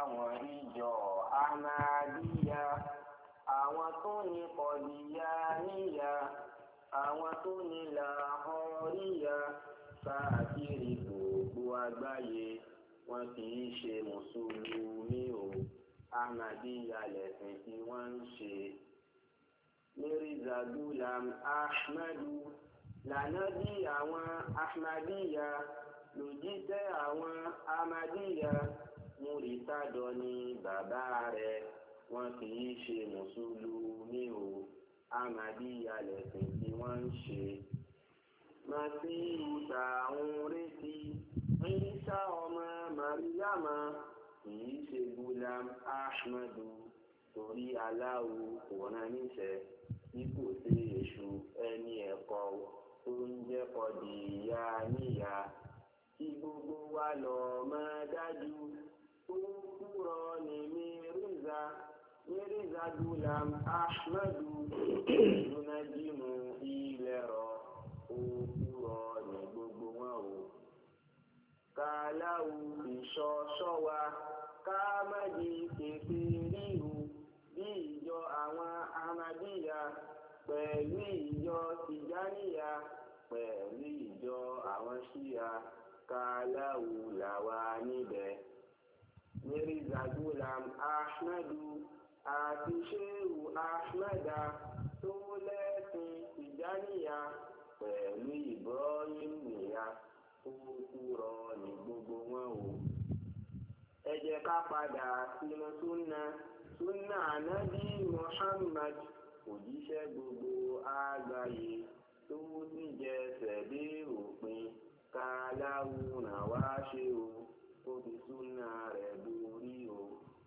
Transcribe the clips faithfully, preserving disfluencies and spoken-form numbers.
láwọn ìjọ Ahmadiyya, àwọn tó ní Kọ̀dìyà níyà, àwọn tó ní Làhọ́ríyà, káàkiri gbogbo àgbáyé wọn kì í ṣe mùsùlùmí o, Ahmadiyya lẹ̀sìn tí wọ́n ń ṣe. Mirza Ghulam Ahmadu lànábì àwọn Ahmadiyya, lòjíṣẹ́ àwọn Ahmadiyya, múritádọ ni bàbá rẹ̀, wọn kì í ṣe mùsùlùmí o, Ahmadiyya lẹ̀sìn tí wọ́n ń ṣe. Màsíhù tá ń retí, Ìsá ọmọ Màríyámà, kì í ṣe Ghulam Ahmadu, torí Allahu kò rán níṣẹ́ tí kò sí èṣù ẹni ẹ̀kọ́ tó ń jẹ́ Kọ̀dìyà níyà. Tí gbogbo wa lọ mọ̀ dájú, tó kúrò ní Mirza, Mirza Ghulam Ahmadu, Yunajimu ilẹ̀rọ, ó kúrò ní gbogbo wọn o. Kàláwù ìṣọ́ṣọ́ wa, ká má di kèfèrí o, bí ìjọ àwọn Ahmadiyya, pẹ̀lú ìjọ Tìjàníyà, pẹ̀lú ìjọ àwọn Ṣíà, Kàláwù làwa níbẹ̀. Mirza Ghulam Ahmadu àti Shehu Ahmada tó lẹ́sìn Tìjàníyà, pẹ̀lú Ibrahim Niyas, ó kúrò ní gbogbo wọn o. Ẹ jẹ́ ká padà sínú súnà, súnà ànábì Muhammad, òjíṣẹ́ gbogbo àgbáyé tó sì jẹsẹ̀ dé òpin. Kàláwù ràn wá ṣe o, ó fi súnà rẹ̀ dórí o.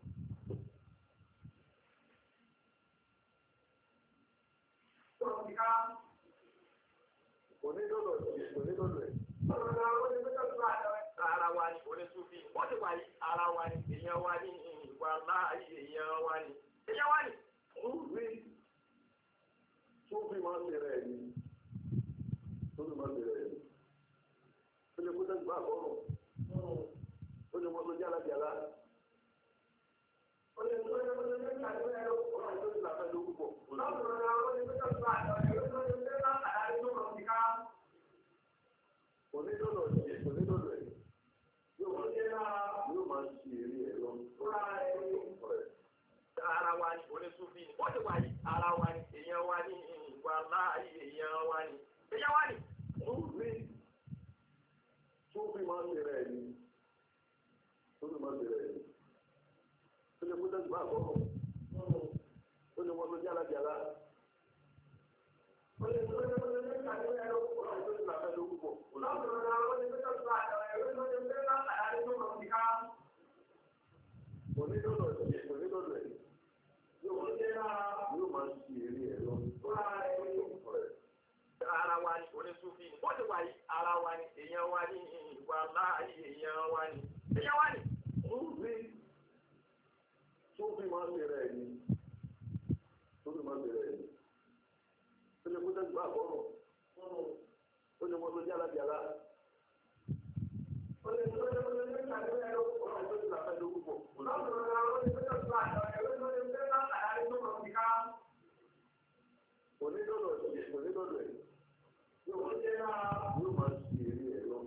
Onídọ́dọ̀ onídọ́dọ̀ ẹ̀. Ara wa ni onísùfì, wọ́n ti wà ní ara wa ni, èèyàn wa ni, ìwà láàyè èèyàn wa ni, èèyàn wa ni. Súfì Súfì máa ń bẹ̀rẹ̀ ẹ̀ ni, Súfì máa ń bẹ̀rẹ̀ ẹ̀ ni. Ó lè kó tẹ́gbà àkọ́rọ̀, ó lè mọ́ tó jálá jálá. Ó lè tó lè tó lè ní àjọ ẹ̀rọ ọ̀rọ̀ tó ti làfẹ́ ló púpọ̀. Lọ́sọ̀rọ̀ náà ó lè tó tẹ́gbà àjọ ẹ̀rọ tó lè tẹ́ látàrí tó lọ sí ká. Onídọ́dọ̀ ẹ̀ onídọ́dọ̀ ẹ̀ yóò máa ṣe eré ẹ̀ lọ. Ara wa ni onísùfì, wọ́n ti wà ní ara wa ni, èèyàn wa ni, ìwà láàyè èèyàn wa ni, èèyàn wa ni. Súfì Súfì máa ń bẹ̀rẹ̀ ẹ̀ ni, Súfì máa ń bẹ̀rẹ̀ ẹ̀ ni. Ó lè kó tẹ́gbà àkọ́kọ́, ó lè mọ́ tó jálá jálá. Ó lè tó lè tó lè ní àjọ ẹ̀rọ ọ̀rọ̀ tó ti làfẹ́ ló púpọ̀. Lọ́sọ̀rọ̀ náà ó lè tó tẹ́gbà àjọ ẹ̀rọ tó lè tẹ́ látàrí tó lọ sí ká. Onídọ́dọ̀ ẹ̀ onídọ́dọ̀ ẹ̀ yóò máa ṣe eré ẹ̀ lọ. Ara wa ni onísùfì, wọ́n ti wà ní ara wa ni, èèyàn wa ni, ìwà láàyè èèyàn wa ni, èèyàn wa ni. Súfì Súfì máa ń bẹ̀rẹ̀ ẹ̀ ni, Súfì máa ń bẹ̀rẹ̀ ẹ̀ ni. Ó lè kó tẹ́gbà àkọ́rọ̀, ó lè mọ́ tó jálá jálá. Ó lè tó lè tó lè ní àjọ ẹ̀rọ ọ̀rọ̀ tó ti làfẹ́ ló púpọ̀. Lọ́sọ̀rọ̀ náà ó lè tó tẹ́gbà àjọ ẹ̀rọ tó lè tẹ́ látàrí tó lọ sí ká. Onídọ́dọ̀ ẹ̀ onídọ́dọ̀ ẹ̀ yóò máa ṣe eré ẹ̀ lọ.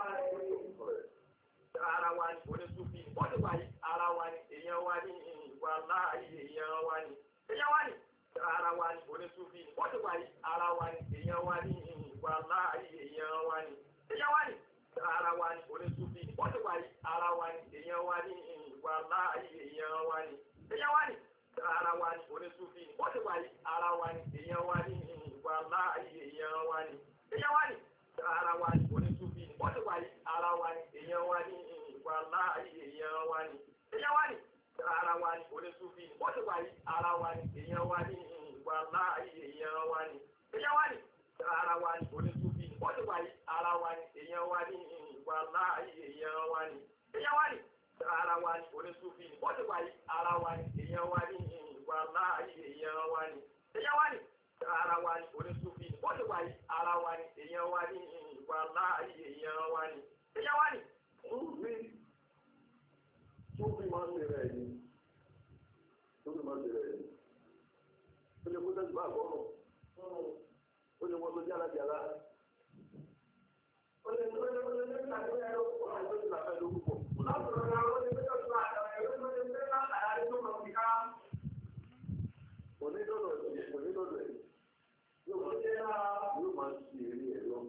Ara wa ni onísùfì, wọ́n ti wà ní ara wa ni, èèyàn wa ni, ìwà láàyè èèyàn wa ni, èèyàn wa ni. Ara wa ni onísùfì, wọ́n ti wà ní ara wa ni, èèyàn wa ni, ìwà láàyè èèyàn wa ni, èèyàn wa ni. Ara wa ni onísùfì, wọ́n ti wà ní ara wa ni, èèyàn wa ni, ìwà láàyè èèyàn wa ni, èèyàn wa ni. Ara wa ni onísùfì, wọ́n ti wà ní ara wa ni, èèyàn wa ni, ìwà láàyè èèyàn wa ni, èèyàn wa ni. Ara wa ni onísùfì, wọ́n ti wà ní ara wa ni, èèyàn wa ni, ìwà láàyè èèyàn wa ni, èèyàn wa ni. Ara wa ni onísùfì, wọ́n ti wà ní ara wa ni, èèyàn wa ni, ìwà láàyè èèyàn wa ni, èèyàn wa ni. Ara wa ni onísùfì, wọ́n ti wà ní ara wa ni, èèyàn wa ni, ìwà láàyè èèyàn wa ni, èèyàn wa ni. Ara wa ni onísùfì, wọ́n ti wà ní ara wa ni, èèyàn wa ni, ìwà láàyè èèyàn wa ni, èèyàn wa ni. Ara wa ni onísùfì, wọ́n ti wà ní ara wa ni, èèyàn wa ni, ìwà láàyè èèyàn wa ni, èèyàn wa ni. Súfì tó fi máa ń tẹ̀lé ẹ̀ ní tó fi máa ń tẹ̀lé ẹ̀ ní ó lè kó tẹ́sí bá àkọ́rọ̀ ó lè wọ́n tó jálá jálá ó lè tó lè tó lè tó lè tó lè tó lè tó lè láfẹ́ lórúkọ. onídọ́dọ̀ ẹ̀ onídọ́dọ̀ ẹ̀ yóò máa ń ṣe eré ẹ̀ lọ.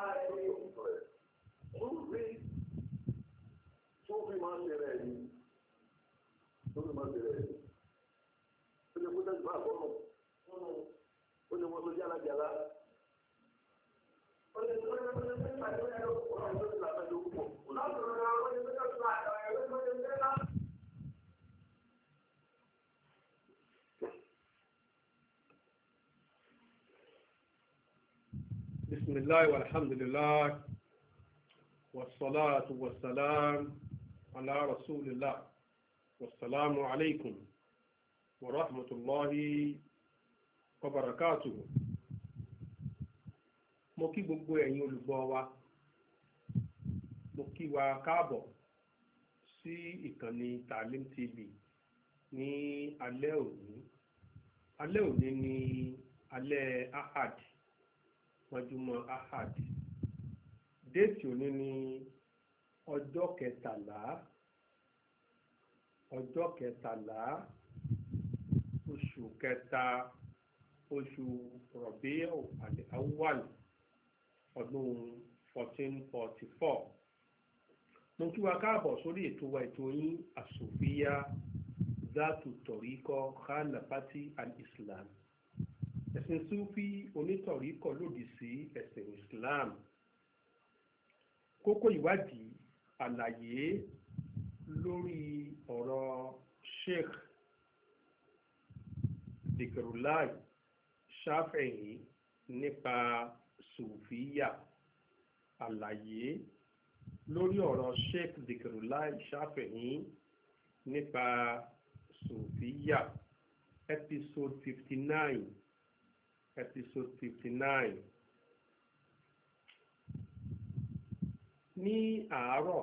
tó fi tó fi máa ń tẹ̀lé ẹ̀ ní tó fi máa ń tẹ̀lé ẹ̀ ní ó lè kó tẹ́sí bá àkọ́rọ̀ ó lè wọ́n tó jálá jálá. بسم الله والحمد لله والصلاة والسلام على رسول الله والسلام عليكم ورحمة الله وبركاته. mo kí gbogbo ẹ̀yin olùgbọ́ wa mo kí wa káàbọ̀ sí ìkànnì Taalim T V ní alẹ́ òní alẹ́ òní ní alẹ́ ahad mọ́júmọ́ ahad déètì òní ní ọjọ́ kẹtàlá ọjọ́ kẹtàlá oṣù kẹta oṣù Rabi'u al-Awwal ọdún fourteen forty four. mo kí wa káàbọ̀ sórí ètò wa ètò yín As-Sufiya Zatu Tariqa Khalafati al-Islam. ẹ̀sìn Súfí onítọ̀ríkọ̀ lòdì sí ẹ̀sìn Islam. kókó ìwádìí àlàyé lórí ọ̀rọ̀ Sheikh Dhikrullah Shafi'i nípa Sufiya. àlàyé lórí ọ̀rọ̀ Sheikh Dhikrullah Shafi'i nípa Sufiya. episode fifty nine episode fifty nine. ní àárọ̀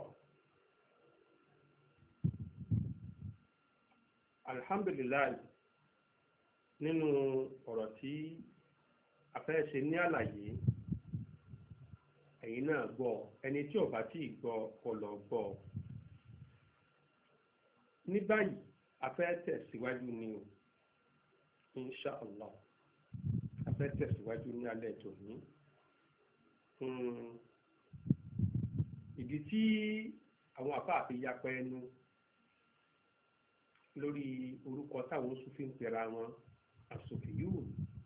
alhamdulilayi nínú ọ̀rọ̀ tí a fẹ́ ṣe ní àlàyé ẹ̀yin náà gbọ́ ẹni tí ò bá tí ì gbọ́ kó lọ gbọ́. ní báyìí a fẹ́ tẹ̀síwájú ni o insha allah a fẹ́ tẹ̀síwájú ní alẹ́ tòní. ìdí tí àwọn àfáà fi yapa ẹnu lórí orúkọ táwọn Sufi ń pera wọn As-Sufiyun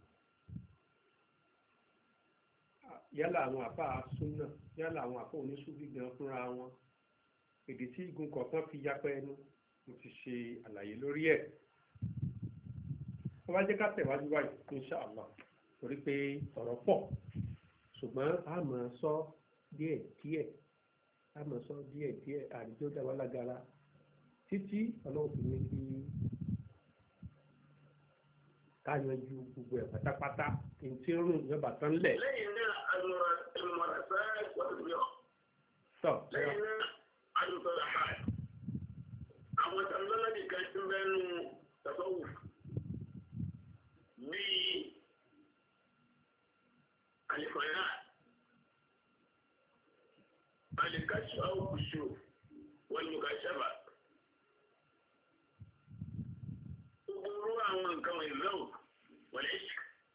yálà àwọn àfáà súnà yálà àwọn àfáà oníṣúfì gan fúnra wọn, ìdí tí igun kọ̀ọ̀kan fi yapa ẹnu mo ti ṣe àlàyé lórí ẹ̀. wọ́n bá jẹ́ ká tẹ̀wájú wáyé insha Allah torí pé ọ̀rọ̀ pọ̀ ṣùgbọ́n a máa sọ díẹ̀ díẹ̀ a máa sọ díẹ̀ díẹ̀ àdìjọ dáwà lágara títí ọlọ́run fi ní kí ká yanjú gbogbo ẹ̀ pátápátá kí n tí ń rún ìjọba tán lẹ̀. lẹ́yìn náà àlùmọ̀ràn àlùmọ̀ràn sáà gbọ́dọ̀ bí ọ́. tọ́ lẹ́yìn náà àlùmọ̀ràn sáà àwọn tàbílọ́lá nìkan tí mẹ́nu tasawuf bíi àlìfọ̀yà àlìkáṣù àwòkùṣù wọn ni ká ṣàbà gbogbo àwọn nǹkan ìlú wọlé ṣì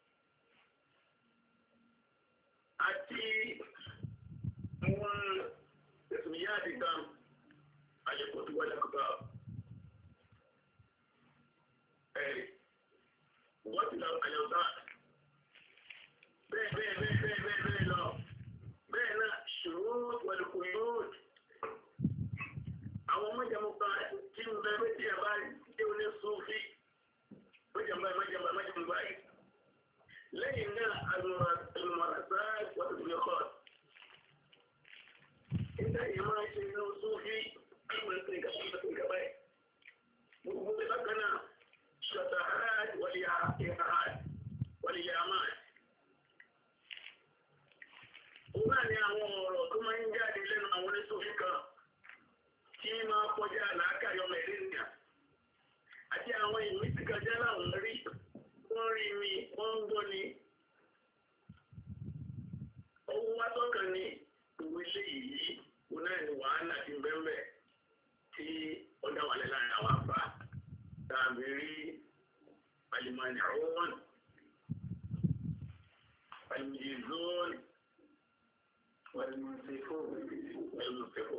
àti àwọn ìsìnyá àdìgbàm àjẹkọ̀tù wọlé kọ̀ọ̀bà. Wọ́n ti lọ àyọ̀dá bẹ́ẹ̀ bẹ́ẹ̀ bẹ́ẹ̀ bẹ́ẹ̀ bẹ́ẹ̀ bẹ́ẹ̀ lọ bẹ́ẹ̀ náà ṣòro wẹ̀lùkù yóò àwọn mọ́jàmọ́ta tí ń bẹ méjì ẹ̀bá tí ó ní Súfì mọ́jàmọ́ mọ́jàmọ́ mọ́jàmọ́ báyìí lẹ́yìn náà àlùmọ̀ràsá wọ́n ti fi kọ́ ìta yìí máa ń ṣe inú Súfì àlùmọ̀ràsá ìgbà báyìí gbogbo bákan náà شتاءات والياءات واليامات wọ́n ní àwọn ọ̀rọ̀ tó máa ń jáde lẹ́nu àwọn oníṣòfin kan tí máa kọjá àlàákàyọmọ wọ́n ń gbọ́ ni owó wá tọ́kàn ní owó ilé yìí kò náà ní wàhálà ti bẹ́ẹ̀ tí ó dá wà lẹ́la àwọn àbá tàbí rí alimani àwọn alimujizun wàlúmọ̀sẹ̀fọ́ wàlúmọ̀sẹ̀fọ́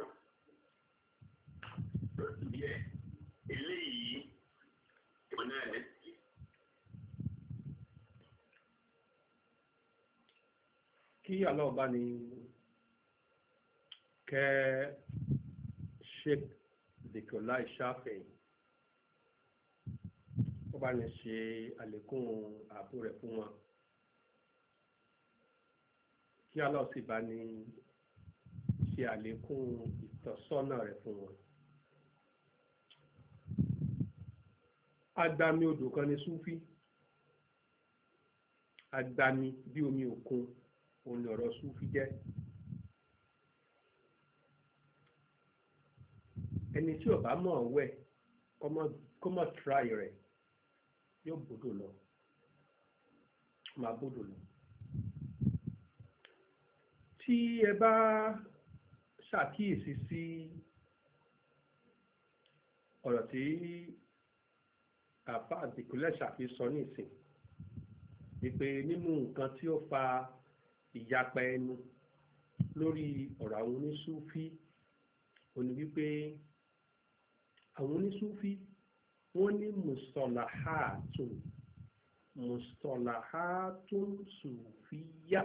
díẹ̀ eléyìí kò náà ní. kí Allah bá ní kẹ́ Sheikh Dhikrullah Shafi'i ó bá ní ṣe àlékún ààbò rẹ̀ fún wọn kí Allah sì bá ní ṣe àlékún ìtọ́sọ́nà rẹ̀ fún wọn. Agbami odò kan ní Súfí, agbami bí omi òkun òun ni ọ̀rọ̀ Súfí jẹ́. Ẹni tí ò bá mọ̀ wẹ̀ kó mọ̀ tíráì rẹ̀ yóò bodò lọ, máa bodò lọ. Tí ẹ bá ṣàkíyèsí sí ọ̀rọ̀ tí àfáà Dhikrullah Shafi'i sọ ní ìsìn wípé nínú nǹkan tí ó fa ìyapa ẹnu lórí ọ̀rọ̀ àwọn onísúfí ó ní wípé àwọn onísúfí wọ́n ní mustalahatun mustalahatun sufiyya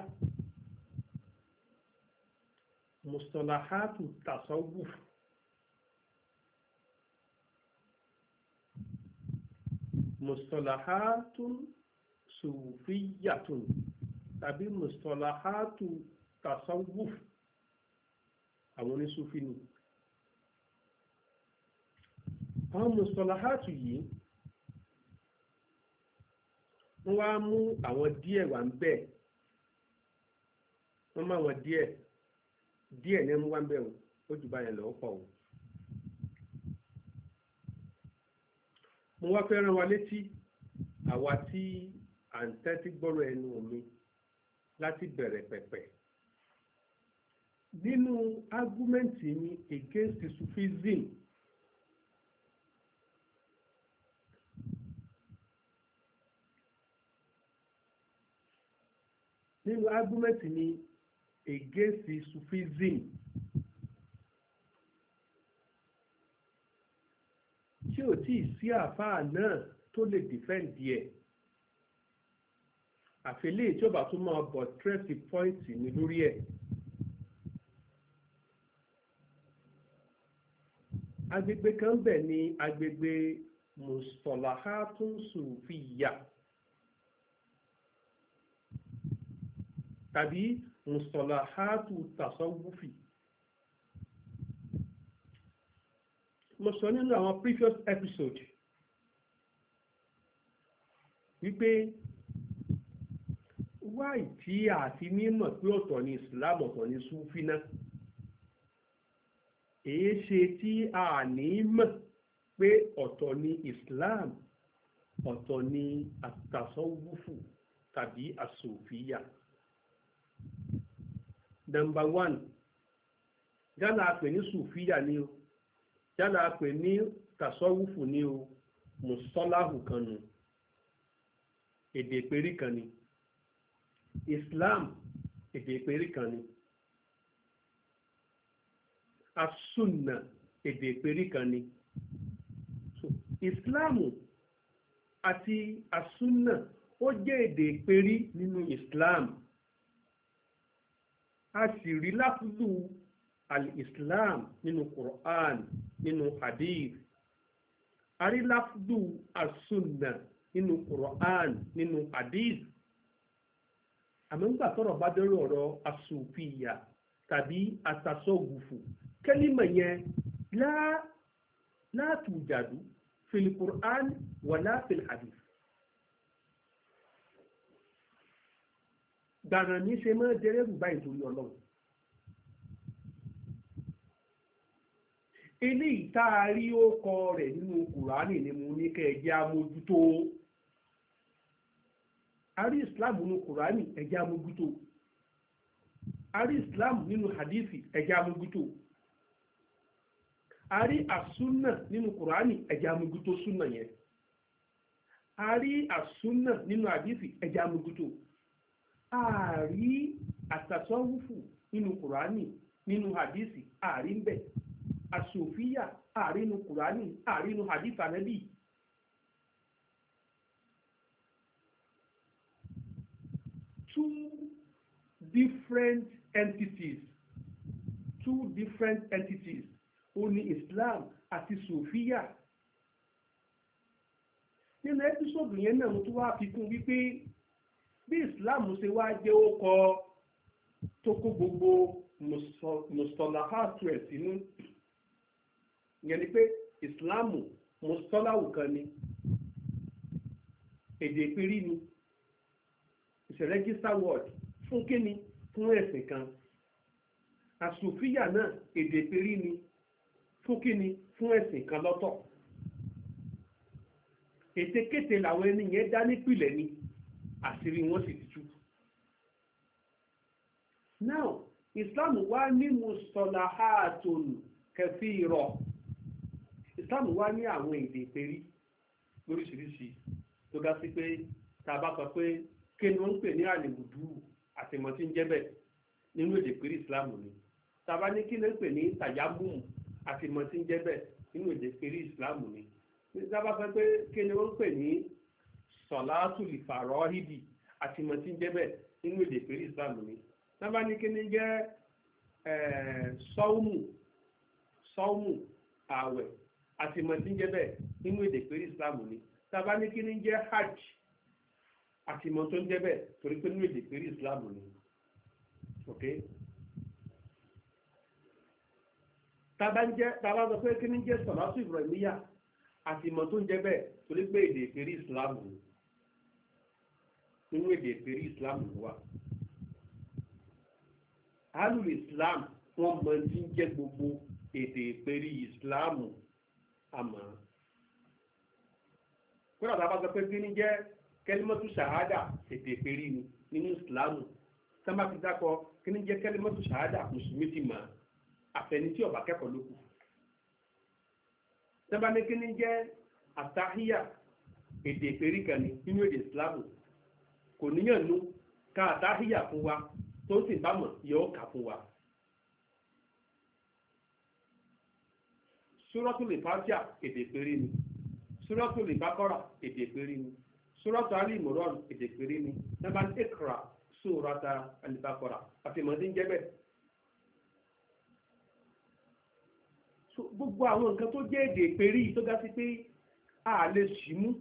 mustalahatu tasawuf mustalahatun sufiyyatun tàbí mustalahatu tasawuf àwọn onísúfí ni. Àwọn mustalahatu yìí wọ́n wá mú àwọn díẹ̀ wà ń bẹ̀ wọ́n mú àwọn díẹ̀ díẹ̀ ní mú wá ń bẹ̀ ó jù báyẹn lọ́wọ́ pọ̀ o. Mo wá fẹ́ rán wa létí àwa tí à ń tẹ́tí gbọ́rọ̀ ẹnu mi láti bẹ̀rẹ̀ pẹ̀pẹ̀. Nínú ágúmẹ́ǹtì mi against Sufism nínú ágúmẹ́ǹtì mi against Sufism tí ò tí ì sí àfáà náà tó lè dìfẹ́ǹdì ẹ̀ àfẹ́lẹ́ tí ó bá tún máa bọ̀ tírẹ́sì pọ́ìntì mi lórí ẹ̀. Agbègbè kan bẹ̀ ni agbègbè mustalahatun sufiyya tàbí mustalahatu tasawufi. Mo sọ nínú àwọn previous episode wípé wáì tí àti mímọ̀ pé ọ̀tọ̀ ni Islam ọ̀tọ̀ ni Súfí náà èé ṣe tí a ní mọ̀ pé ọ̀tọ̀ ni Islam ọ̀tọ̀ ni àtàsọ́wúfù tàbí àsòfíyà. Number one, yálà a pè ní sùfíyà ni o yálà a pè ní tàsọ́wúfù ni o mùsọ́láhù kan nù èdè ìpèrí kan ni. Islam èdè ìpèrí kan ni. As-Sunnah èdè ìpèrí kan ni. So, Islamu àti As-Sunnah ó jẹ́ èdè ìpèrí nínú Islam. A sì rí láfúdù al-Islam nínú Quran nínú Hadith. A rí láfúdù As-Sunnah nínú Quran nínú Hadith. Àmọ́ nígbà tọ́rọ̀ bá dẹ́rù ọ̀rọ̀ asòfìyà tàbí àtàsọ́gùfù kẹ́límà yẹn látùjàdù fil Qur'an wala fil hadith. Gbàrà ní ṣe máa dẹ́rẹ́rù báyìí torí Ọlọ́run. Eléyìí tá a rí ó kọ rẹ̀ nínú Kùránì ni mo ní kẹ́ ẹ jẹ́ amójútó. a rí islam nínú kùránì ẹ̀jẹ̀ amójútó, a rí islam nínú hadithi ẹ̀jẹ̀ amójútó, a rí àsúnà nínú kùránì ẹ̀jẹ̀ amójútó súnà yẹn, a rí àsúnà nínú hadithi ẹ̀jẹ̀ amójútó, a rí àtàsọ́wùfù nínú kùránì nínú hadithi a rí ń bẹ̀, àsòfíà a rí nínú kùránì a rí nínú hadith ànábì. Two different entities, two different entities, ó ní Islam àti Sofiya. Nínú ẹ́písọ́dù yẹn náà mo tún wá fi kún wípé bí Islam ṣe wá jẹ́ ó kọ tó kó gbogbo mùsọ̀láhàtù ẹ̀ sínú. Ìyẹn ni pé Islam mùsọ̀láhù kan ni, èdè ìpírí ni. It's a register word fún kíni fún ẹ̀sìn kan. Àsòfíà náà èdè ìpérí ni fún kíni fún ẹ̀sìn kan lọ́tọ̀. Ètekéte làwọn ẹni yẹn dá nípìlẹ̀ ni àṣírí wọn sì ti tú. Now Islam wá ní mustalahatun kathira. Islam wá ní àwọn èdè ìpérí lóríṣiríṣi tó dá sí pé tá a bá sọ pé kí ni wọ́n ń pè ní àlèmùdú àtìmọ̀ tí ń jẹ́ bẹ́ẹ̀ nínú èdè péré ìsìláàmù ni. Tàbá ní kí ni wọ́n ń pè ní tàyámùmù àtìmọ̀ tí ń jẹ́ bẹ́ẹ̀ nínú èdè péré ìsìláàmù ni. Tàbá sọ pé kí ni wọ́n ń pè ní sọ̀látùlì fàrọ́hídì àtìmọ̀ tí ń jẹ́ bẹ́ẹ̀ nínú èdè péré ìsìláàmù ni. Tàbá ní kí ni jẹ́ sọ́ọ̀mù sọ́ọ̀mù ààwẹ̀ àtìmọ̀ tí ń jẹ́ bẹ́ẹ̀ nínú èdè péré ìsìláàmù ni. Tàbá ní kí ni jẹ́ hajj àti ìmọ̀ tó ń jẹ́ bẹ́ẹ̀ torí pé nínú èdè péré ìsìláàmù ni. Ok, tàbá ń jẹ́ tàbá sọ pé kí ní jẹ́ sọ̀látù ìbùrọ̀níyà àti ìmọ̀ tó ń jẹ́ bẹ́ẹ̀ torí pé èdè péré ìsìláàmù ni. Nínú èdè péré ìsìláàmù wà. Alul Islam wọ́n mọ̀ tí ń jẹ́ gbogbo èdè péré ìsìláàmù àmọ́. Kódà tàbá sọ pé kí ní jẹ́ kẹlímọ́tù ṣàhádà èdè ìpérí ni nínú ìsìláàmù. Sábà ti dákọ kí ní jẹ́ kẹlímọ́tù ṣàhádà mùsùlùmí ti mọ̀ àfẹni tí ó bá kẹ́kọ̀ọ́ lókù. Sábà ní kí ní jẹ́ àtàhíyà èdè ìpérí kan ni nínú èdè ìsìláàmù. Kò níyàn nú ká àtàhíyà fún wa tó sì bá mọ̀ yóò kà fún wa. Súrọ́tùl Fátíhà èdè ìpérí ni. Súrọ́tùl Bákọ́rà èdè ìpérí ni. Suratu Ali Imran èdè péré ni. Nàbà Ikra Surata Al-Baqara àti mọ̀tí ń jẹ́ bẹ́ẹ̀. Gbogbo àwọn nǹkan tó jẹ́ èdè péré yìí tó dá sí pé a lè ṣì mú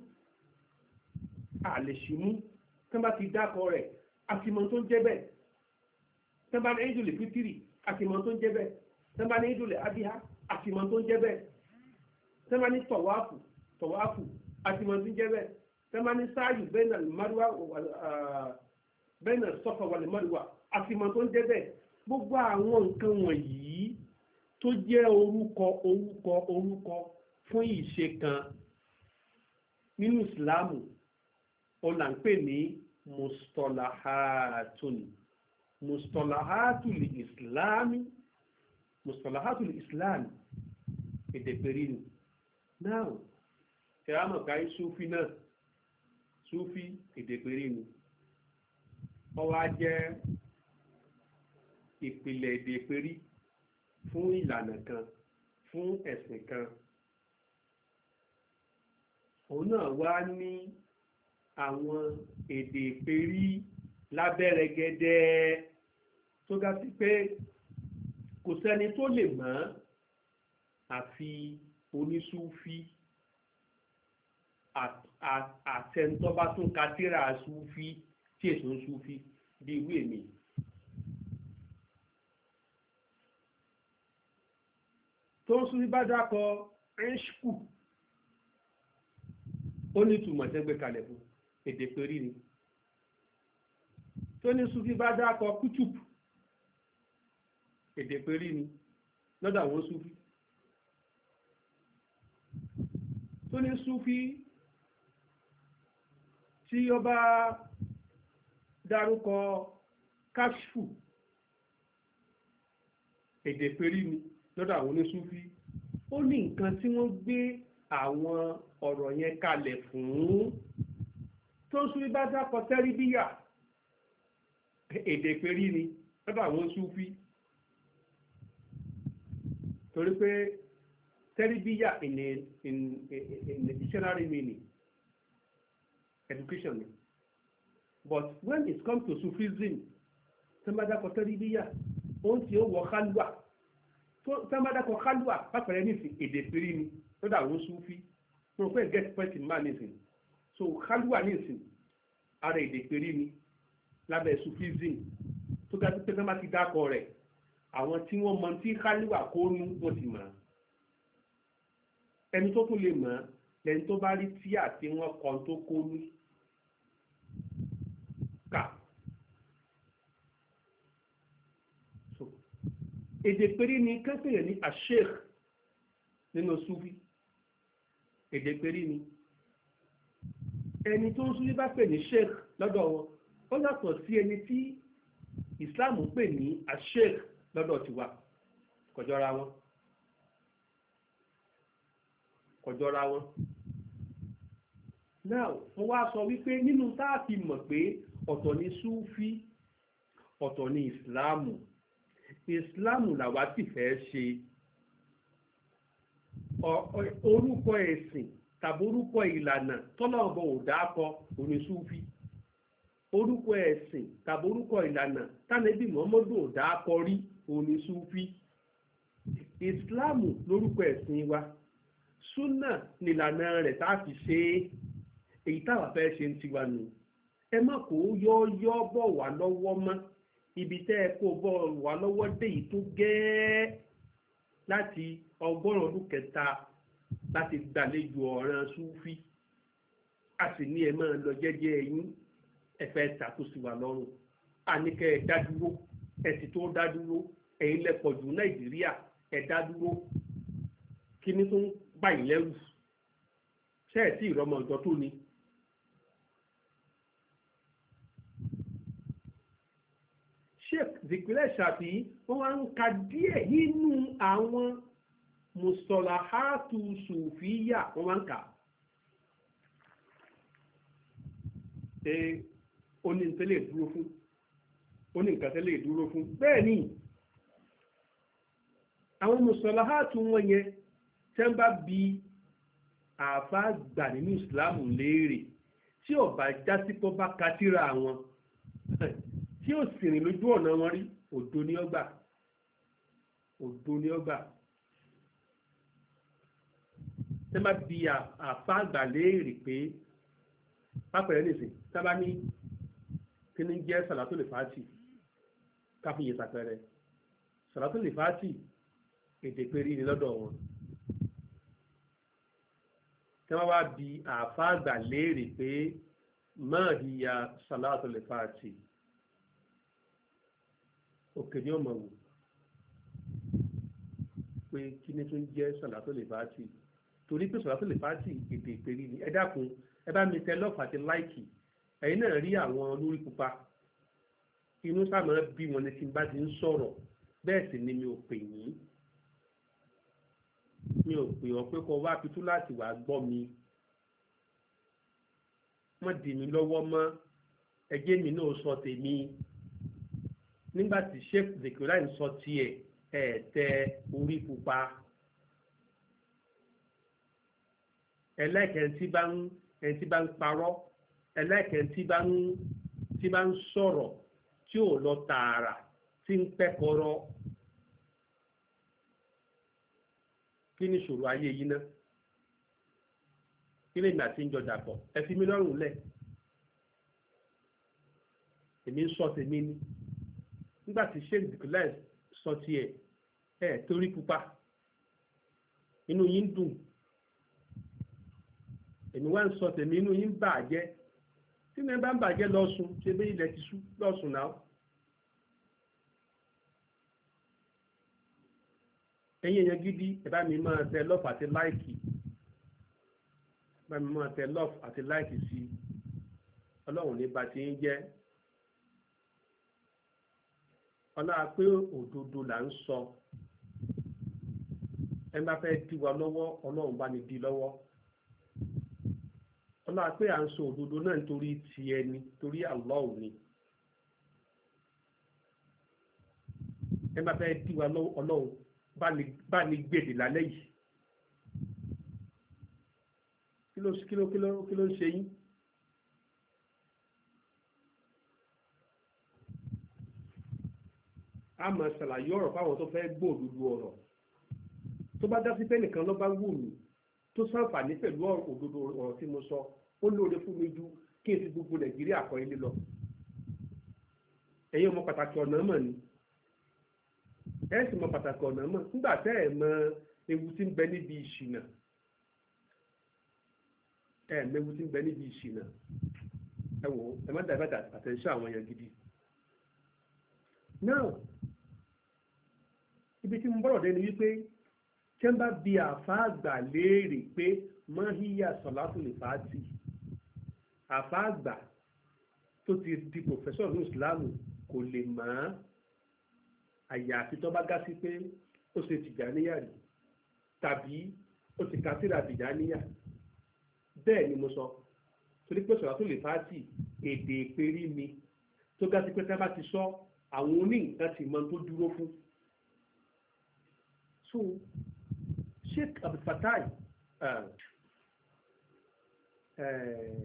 a lè ṣì mú tí wọ́n bá ti dákọ̀ rẹ̀ àti mọ̀ tó ń jẹ́ bẹ́ẹ̀. Tí wọ́n bá ní Eidul Fitri àti mọ̀ tó ń jẹ́ bẹ́ẹ̀. Tí wọ́n bá ní Eidul Adha àti mọ̀ tó ń jẹ́ bẹ́ẹ̀. Tí wọ́n bá ní tọ̀wáfù tọ̀wáfù àti mọ̀ tó ń jẹ́ bẹ́ẹ̀. Tẹ́mání sáàyù bẹ́ẹ̀nà márùwá bẹ́ẹ̀nà sọ́fà wà lè márùwá àfihàn tó ń jẹ́ bẹ́ẹ̀. Gbogbo àwọn nǹkan wọ̀nyí tó jẹ́ orúkọ orúkọ orúkọ fún ìṣe kan nínú ìsìláàmù ọ̀là ń pè ní mustalahatun mustalahatul ìsìláàmì mustalahatul ìsìláàmì èdè péré ni. Náà ṣẹ̀rá mọ̀ ká Súfì náà. Súfì èdè péré ni. Ó wá jẹ́ ìpìlẹ̀ èdè péré fún ìlànà kan fún ẹ̀sìn kan. Òun náà wá ní àwọn èdè péré lábẹ́rẹ́gẹ́dẹ́ tó ga sí pé kò sẹ́ni tó lè mọ̀ àfi onísúfì àtẹnutọ́ba tún ka tírà súfì tí èso ń súfì bí ìwé mi. tó ń súfì bá dákọ ẹ́ṣkù ó ní ìtumọ̀ tẹ́gbẹ́ kalẹ̀ fún èdè péré ni. tó ní súfì bá dákọ kútùp èdè péré ni lọ́dọ̀ àwọn súfì. tó ní súfì tí ó bá dárúkọ káṣfù èdè perí ni lọ́dọ̀ àwọn oníṣúfí ó ní nǹkan tí wọ́n gbé àwọn ọ̀rọ̀ yẹn kalẹ̀ fún. tó ń súnfí bá dákọ tẹ́ríbíyà èdè perí ni lọ́dọ̀ àwọn oníṣúfí torí pé tẹ́ríbíyà in a in a in a dictionary meaning education ni but when it comes to Sufism tẹ́mbàdàkọ tẹ́ríbíyà ó ń tí ó wọ kálúà tẹ́mbàdàkọ kálúà pápẹ̀rẹ̀ nísìn èdè perí ni lọ́dọ̀ àwọn Sufi mo rò pé get point in man nísìn so kálúà nísìn ara èdè perí ni lábẹ́ Sufism tó ga sí pé tẹ́mbà ti dákọ rẹ̀ àwọn tí wọ́n mọ tí kálúà kó nú wọ́n ti mọ̀ ẹni tó tún lè mọ̀ lẹ́ni tó bá rí tí àti wọn kan tó kó nú kà. èdè perí ni kẹ́sìyàn ní asheikh nínú Sufi èdè perí ni ẹni tó ń Sufi bá pè ní sheikh lọ́dọ̀ wọn ó yàtọ̀ sí ẹni tí Islam pè ní asheikh lọ́dọ̀ tiwa kò jọra wọn kò jọra wọn. now mo wá sọ wípé nínú tá a fi mọ̀ pé ọ̀tọ̀ ni Sufi ọ̀tọ̀ ni Islamu ìsìláàmù làwa sì fẹ́ ṣe orúkọ ẹ̀sìn tàbí orúkọ ìlànà tọ́lọ́ọ̀bọ ò dákọ oníṣúfí orúkọ ẹ̀sìn tàbí orúkọ ìlànà tánẹ́bí Muhammadu ò dákọ rí oníṣúfí ìsìláàmù lórúkọ ẹ̀sìn wa súnà nìlànà rẹ̀ tá a fi ṣe é èyí táwa fẹ́ ṣe ń tiwa nù ẹ má kó yọ́ọ́yọ́ bọ̀ wá lọ́wọ́ mọ́ ibi tẹ́ ẹ kó bọ́ wà lọ́wọ́ dé yìí tó gẹ́ẹ́ láti ọgọ́rùn-ún ọdún kẹta láti gbàlejò ọ̀ràn Súfí a sì ní ẹ máa lọ jẹ́jẹ́ ẹ̀yìn ẹ̀fẹ́ tàkóso wà lọ́rùn àníkẹ́ ẹ̀ dádúró ẹ̀ sì tó dádúró ẹ̀yin lẹ́pọ̀ jù Nàìjíríà ẹ̀ dádúró kí ni tó ń bà yín lẹ́rù ṣẹ́ẹ̀ tí ìrọmọ ìjọ tó ni. Sheikh Zikrillah Shafi'i wọ́n wá ń ka díẹ̀ nínú àwọn mustalahatu sùfíyà wọ́n wá ń kà ṣe ó ní nǹkan lè dúró fún ó ní nǹkan tẹ́lẹ̀ dúró fún bẹ́ẹ̀ ni àwọn mustalahatu wọn yẹn tẹ́ ń bá bi àáfàá gbà nínú ìsìláàmù léèrè tí ó bá jásí pọ́ bá katira wọn tí ó sì rìn lójú ọ̀nà wọn rí òdo ní ọgbà òdo ní ọgbà tẹ́ bá bi àáfàá àgbà léèrè pé pápẹ̀rẹ́ nìsín sábà ní kí ni jẹ́ sàlátùlì fàátì káfíyè sàpẹrẹ sàlátùlì fàátì èdè pérí ni lọ́dọ̀ wọn tí wọ́n wá bi àáfàá àgbà léèrè pé máa hiya sàlátùlì fàátì òkè ní ọmọ wò pé kí ni tún jẹ́ sàlátùlì fàátì torí pé sàlátùlì fàátì èdè pérí ni ẹ dákun ẹ bá mi tẹ lọ́ọ̀fù àti láìkì ẹ̀yin náà rí àwọn olórí pupa inú sáàmù bí wọn ní tí n bá ti ń sọ̀rọ̀ bẹ́ẹ̀ sì ni mi ò pè yín mi ò pè ọ́ pé kó wá pitú láti wàá gbọ́ mi má dì mí lọ́wọ́ mọ́ ẹjẹ́ mi náà sọ tèmi nígbà tí Sheikh Zikrillah sọ tiẹ̀ ẹ̀ tẹ orí pupa ẹlẹ́kẹ̀ẹ́ tí bá ń ẹni tí bá ń parọ́ ẹlẹ́kẹ̀ẹ́ tí bá ń tí bá ń sọ̀rọ̀ tí ò lọ tààrà tí ń pẹ́kọ̀rọ̀ kí ni ìṣòro ayé yìí ná kí lèmi àti ń jọ dàpọ̀ ẹ fi mí lọ́rùn lẹ̀ èmi ń sọ tèmi ní nígbà tí Sheikh Zikrillah sọ tiẹ̀ ẹ̀ torí pupa inú yín dùn èmi wá ń sọ tèmi inú yín bàjẹ́ tí mi bá ń bàjẹ́ lọ́sùn ṣe bí ilẹ̀ ti sú lọ́sùn náà ẹ̀yin èèyàn gidi ẹ bá mi máa tẹ lọ́ọ̀fù àti láìkì bá mi máa tẹ lọ́ọ̀fù àti láìkì sí ọlọ́run ní bá ti ń jẹ́ ọlá pé òdodo là ń sọ ẹ bá fẹ́ dí wa lọ́wọ́ ọlọ́run bá ní dí lọ́wọ́ ọlá pé à ń sọ òdodo náà nítorí ti ẹni torí Allah ni ẹ bá fẹ́ dí wa lọ́wọ́ ọlọ́run bá ní gbèdè lálẹ́ yìí kí ló kí ló kí ló kí ló ń ṣe yín. a máa ṣàlàyé ọ̀rọ̀ fáwọn tó fẹ́ gbọ́ òdodo ọ̀rọ̀ tó bá dá sí pé nìkan ló bá wù mí tó ṣàǹfààní pẹ̀lú òdodo ọ̀rọ̀ tí mo sọ ó lóore fún mi ju kí n fi gbogbo nàìjíríà kọ́ ilé lọ. ẹ̀yin ọmọ pàtàkì ọ̀nà mọ̀ ni ẹ sì mọ pàtàkì ọ̀nà mọ̀ nígbà tẹ́ ẹ̀ mọ ewu tí ń bẹ níbi ìṣìnà ẹ mọ ewu tí ń bẹ níbi ìṣìnà ẹ wò ẹ má dàgbà àtẹ̀ṣẹ́ àwọn èèyàn gidi. now ibi tí mo bọ̀rọ̀ dé ni wípé tí wọ́n bá bi àáfàá àgbà léèrè pé mọ́híyà sọ̀látù lè fàátì àáfàá àgbà tó ti di pòfẹ́sọ̀ ní ìsìláàmù kò lè mọ̀ ọ́ àyàfi tó bá gá sí pé ó ṣe tìjàníyà rí tàbí ó ti ka tírà tìjàníyà bẹ́ẹ̀ ni mo sọ torí pé sọ̀látù lè fàátì èdè ìpérí mi tó gá sí pé tá bá ti sọ àwọn oní nǹkan ti mọ tó dúró fún. So Sheikh Abdul Fatai uh, uh,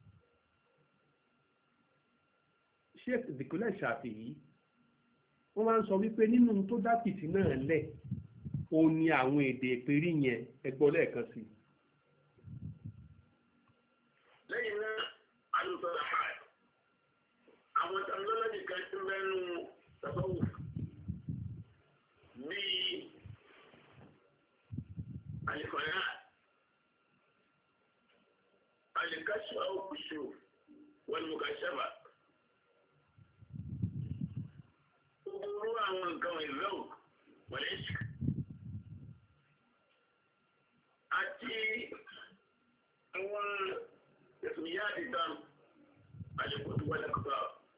Sheikh Dhikrullah Shafi'i wọ́n máa ń sọ wípé nínú tó dá pìtì náà lẹ̀ ó ní àwọn èdè ìpérí yẹn ẹgbọ́ lẹ́ẹ̀kan sí. lẹ́yìn náà alùpùpù àwọn tàbílọ́lọ́dì kan ti mẹ́nu tàbáwò bíi àlìkọ̀yà àlìkàṣà òkùṣù wọn mú ká ṣẹ́bà gbogbo àwọn nǹkan ìlú wọlé ṣe àti àwọn ìsìnyá àdìgbà àlìkọ̀tù wọlé kọ̀tà.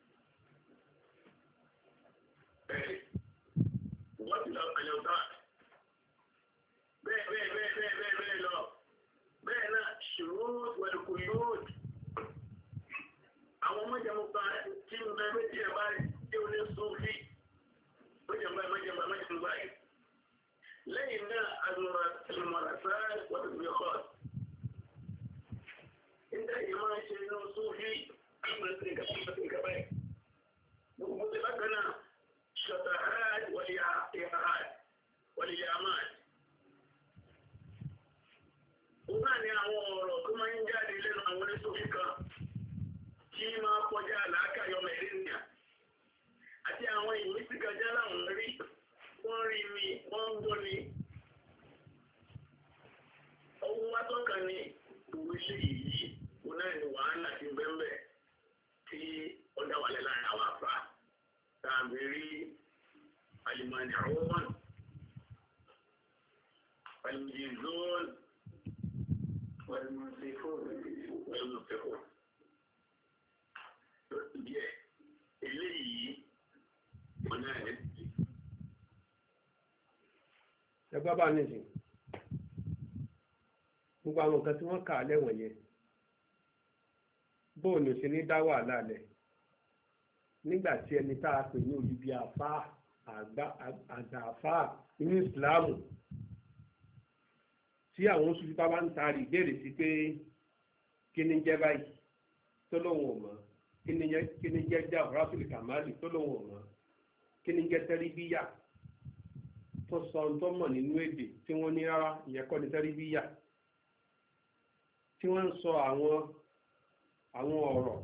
Wọ́n ti lọ àyọ̀tá bẹ́ẹ̀ bẹ́ẹ̀ bẹ́ẹ̀ bẹ́ẹ̀ bẹ́ẹ̀ bẹ́ẹ̀ lọ bẹ́ẹ̀ náà ṣòro wẹ̀lùkù yóò àwọn mọ́jàmúpa tí ń bẹ méjì ẹ̀ báyìí tí ó ní sófì mọ́jàmúpa mọ́jàmúpa mọ́jàmúpa yìí lẹ́yìn náà àlùmọ̀ràn sáà wọ́n ti fi kọ́ nígbà yìí máa ń ṣe inú sófì àmọ́ sí nǹkan tó ń bẹ báyìí gbogbo ti bákan náà. الشطحات والإيحاءات والإيامات وما ní àwọn ọ̀rọ̀ tó máa ń jáde lẹ́nu àwọn oníṣòwò kan tí máa kọjá làákàyọ̀ mẹ́rìnà àti àwọn ìmísí kọjá láwọn rí wọ́n rí mi wọ́n ń gbọ́ ni ọwọ́ wá tọ́ka ní ìwéṣe yìí wọn náà ní wàhálà ti bẹ́ẹ̀ tí ọjà wà lẹ́la àwọn àfà tàbí المانعون والمجيزون والمنصفون والمنصفون eléyìí ọ̀nà ẹ̀. ẹgbẹ́ bá nìsín gbogbo àwọn nǹkan tí wọ́n kà á lẹ́wọ̀n yẹn bóun ni ò sí ní dá wàhálà lẹ̀ nígbà tí ẹni tá a pè ní olùbí àfá àgbà àfá nínú ìsìláàmù tí àwọn oṣù fipá bá ń taari ìbéèrè sí pé kí ni jẹ́ báyìí tó lóun ò mọ̀ kí ni jẹ́ já ọ̀rásùlù kàmáàlì tó lóun ò mọ̀ kí ni jẹ́ tẹ́ríbíyà tó sọ ohun tó mọ̀ nínú èdè tí wọ́n ní rárá ìyẹn kọ́ ni tẹ́ríbíyà tí wọ́n ń sọ àwọn àwọn ọ̀rọ̀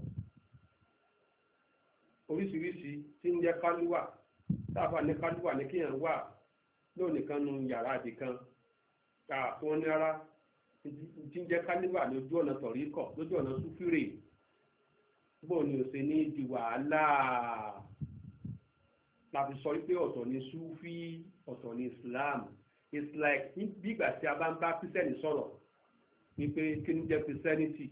oríṣiríṣi tí ń jẹ́ kálúwà táàbà ní kálúwà ní kíyàn wà lónìkan nu yàrá àdìkan ká tí wọ́n ní rárá tí ń jẹ́ kálúwà lójú ọ̀nà tọ̀ríkọ̀ lójú ọ̀nà súfìrè bóun ni ò ṣe ní di wàhálà láti sọ wípé ọ̀tọ̀ ni súfì ọ̀tọ̀ ni Islam it's like bí ìgbà tí a bá ń bá kírísítẹ́nì sọ̀rọ̀ wípé kí ni jẹ́ kírísítẹ́nìtì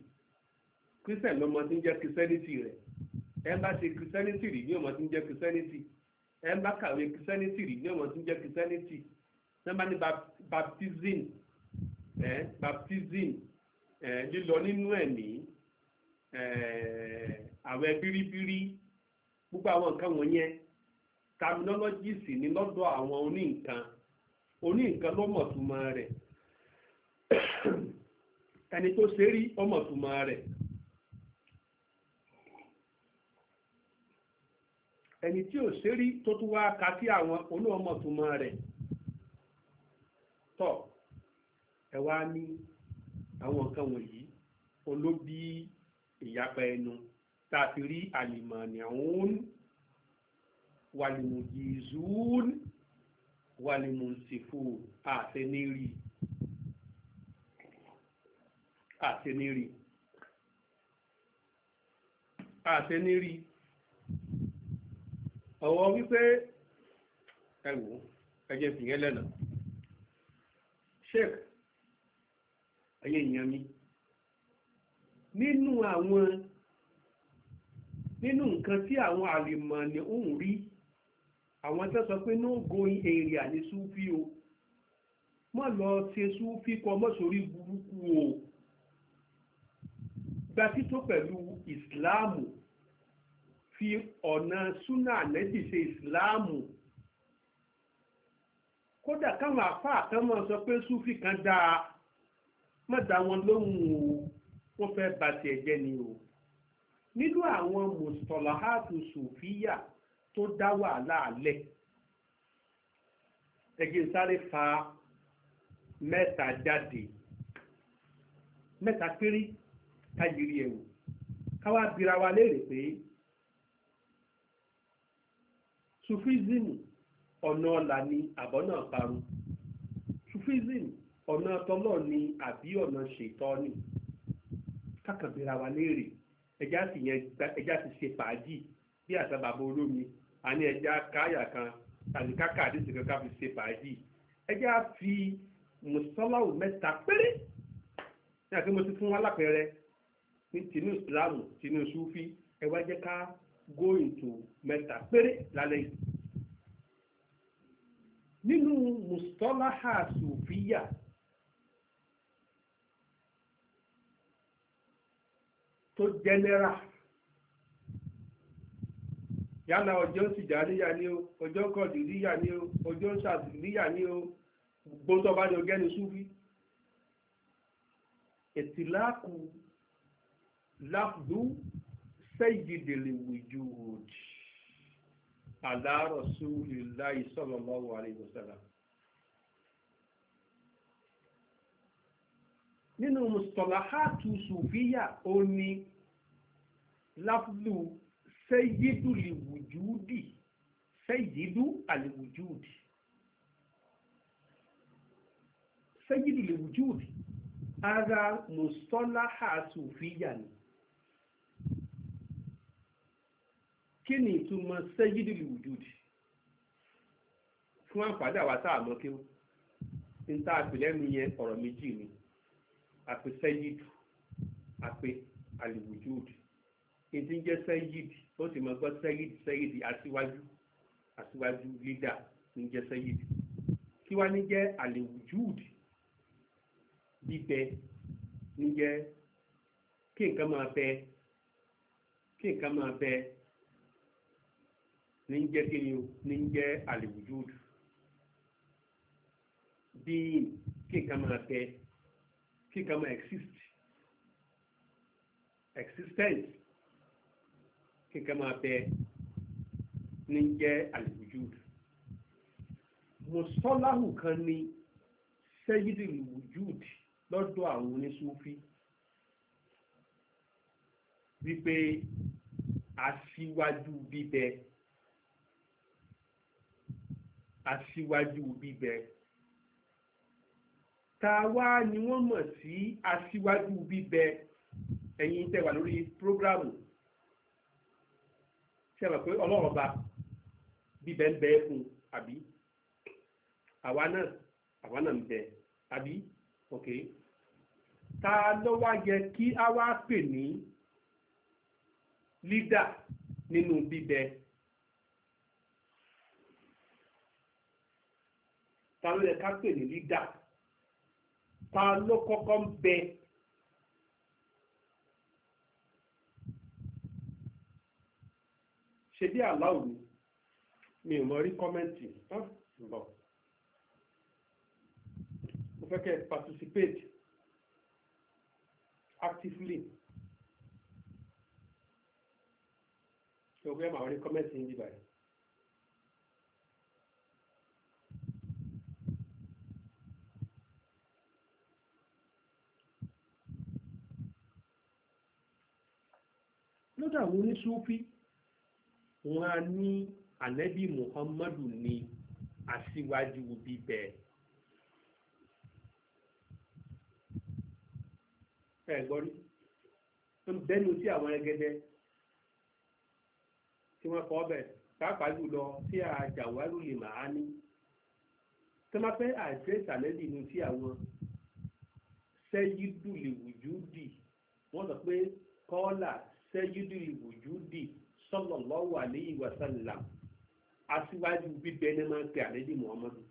kírísítẹ́nì lọ́mọ tí ń jẹ́ kírísítẹ́nìtì rẹ̀ ẹ bá ṣe kírísítẹ́nìtì rí ní ọmọ tí ń jẹ́ kírísítẹ́nìtì ẹ bá kàwé christianity rí ní ọmọ tó ń jẹ́ christianity ẹ bá ní baptism ẹ baptism ẹ lílọ nínú ẹ̀mí ẹ àwẹ̀ bíríbírí gbogbo àwọn nǹkan wọ̀nyẹn terminologies ní lọ́dọ̀ àwọn oní nǹkan oní nǹkan ló mọ̀ túmọ̀ rẹ̀ ẹni tó ṣe rí ó mọ̀ túmọ̀ rẹ̀ ẹni tí ò ṣe rí tó tún wá ka sí àwọn olóòmọ̀ túmọ̀ rẹ̀ tọ́ ẹ wá ní àwọn nǹkan wọ̀nyí olóbi ìyapa ẹnu tá a fi rí àlìmọ̀nìyàn wàlìmùjìzún wàlìmùsìfù àtẹnírí àtẹnírí àtẹnírí ọ̀wọ́ wípé ẹ̀wò ẹjẹ́ fìyẹn lẹ́nà sheik ayé èèyàn mi nínú àwọn nínú nǹkan tí àwọn àlìmọ̀ ní òun rí àwọn tó sọ pé no going area ní súfí o mọ́ lọ ṣe súfí kọ mọ́ sórí burúkú o gba tító pẹ̀lú ìsìláàmù fi ọ̀nà súnà nẹ́bì ṣe ìsìláàmù kódà káwọn àfáà kan máa sọ pé súfí kan dáa má dá wọn lóhùn o wọ́n fẹ́ bà tiẹ̀ jẹ́ ni o nínú àwọn mùsùlùmáàtù sùfíyà tó dá wàhálà alẹ́ ẹgbẹ́ sáré fa mẹ́ta jáde mẹ́ta péré káyìírí ẹ̀wò káwá bira wa léèrè pé sufism ọ̀nà ọ̀la ni àbọ̀nà parun sufism ọ̀nà tọ́lọ̀ ni àbí ọ̀nà ṣètọ́ni kákàbíra wa léèrè ẹjá sì yẹn ẹjá sì ṣe fàájì bí àṣà bàbá olómi àní ẹjá káyà kan tàbí káka àdéhùn kankan fi ṣe fàájì ẹjá fi mùsọ́láwù mẹ́ta péré ní àti mo ti fún wa lápẹẹrẹ ní tinú ìsìlámù tinú súfí ẹ wá jẹ́ ká go into mẹ́ta péré lálẹ́ yìí nínú mùsọ́láhà sùfíyà tó jẹ́nẹ́rà yálà ọjọ́ sìjáníyà ní o ọjọ́ kọ̀dìríyà ní o ọjọ́ sàdìríyà ní o gbóntọ́ bá ní ọgẹ́ ní súfí ìtìláàkù láfdú sayyidil wujud ala rasulillahi sallallahu alayhi wa sallam nínú mustalahatu sùfíyà ó ní láfdú sayyidul wujudi sayyidu al-wujudi sayyidul wujudi ara mustalahatu sùfíyà ni kí ni ìtumọ̀ sayyidul wujudi fún àǹfààní àwa tá a mọ̀ kí n tá a pè lẹ́nu yẹn ọ̀rọ̀ méjì ni àpè sẹ́yìdù àpè àlìwùjúùdì ètí ń jẹ́ sẹ́yìdì ó sì mọ̀ gbọ́ sẹ́yìdì sẹ́yìdì aṣíwájú aṣíwájú lídà ń jẹ́ sẹ́yìdì kí wá ní jẹ́ àlìwùjúùdì bíbẹ ń jẹ́ kí nǹkan máa bẹ kí nǹkan máa bẹ ní ń jẹ́ kí ni o ní ń jẹ́ àlìwùjúùdì bí kí nǹkan máa bẹ kí nǹkan máa exist existence kí nǹkan máa bẹ ní jẹ́ al-wujud mùsọ́láhù kan ní sayyidul wujud lọ́dọ̀ àwọn oníṣúfí wípé aṣíwájú bíbẹ aṣíwájú bíbẹ ta wá ni wọ́n mọ̀ sí aṣíwájú bíbẹ ẹ̀yin tẹ́ wà lórí prógrámù ṣe mọ̀ pé ọlọ́run bá bíbẹ ń bẹ fún àbí àwa náà àwa náà ń bẹ àbí ok ta ló wá yẹ kí a wá pè ní lídà nínú bíbẹ ta ló yẹ ká pè ní lídà ta ló kọ́kọ́ ń bẹ ṣe bí aláwọ̀ ni mi ò mọ rí kọ́mẹ́ǹtì bọ̀ mo fẹ́ kẹ́ participate actively ṣe o fẹ́ máa rí kọ́mẹ́ǹtì yín bíbáyìí. lọ́dọ̀ àwọn oníṣúfí wọn a ní ànábì muhammadu ní aṣíwájú bíbẹ̀ ẹ gbọ́rí bẹ́nu tí àwọn ẹgẹdẹ tí wọ́n kọ́ bẹ̀ pàápàá jùlọ tí àjàwárù lè máa ní tí wọ́n fẹ́ àdírẹ́sì ànábì inú tí àwọn sẹ́yídù lè wùjú dì wọ́n sọ pé kọ́ọ́là sẹ́yídù lè wùjú dì sallallahu alayhi wa sallam aṣíwájú bíbẹ̀ ní máa ń pè ànábì muhammadu.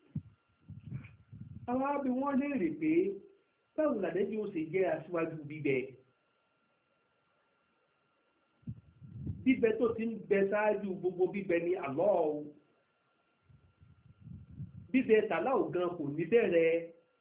àwọn àbí wọn léèrè pé báwo làdẹ́bí ó ṣe jẹ́ aṣíwájú bíbẹ̀ bíbẹ̀ tó ti ń bẹ ṣáájú gbogbo bíbẹ̀ ní Allah bíbẹ̀ tàláò gan kò ní bẹ̀rẹ̀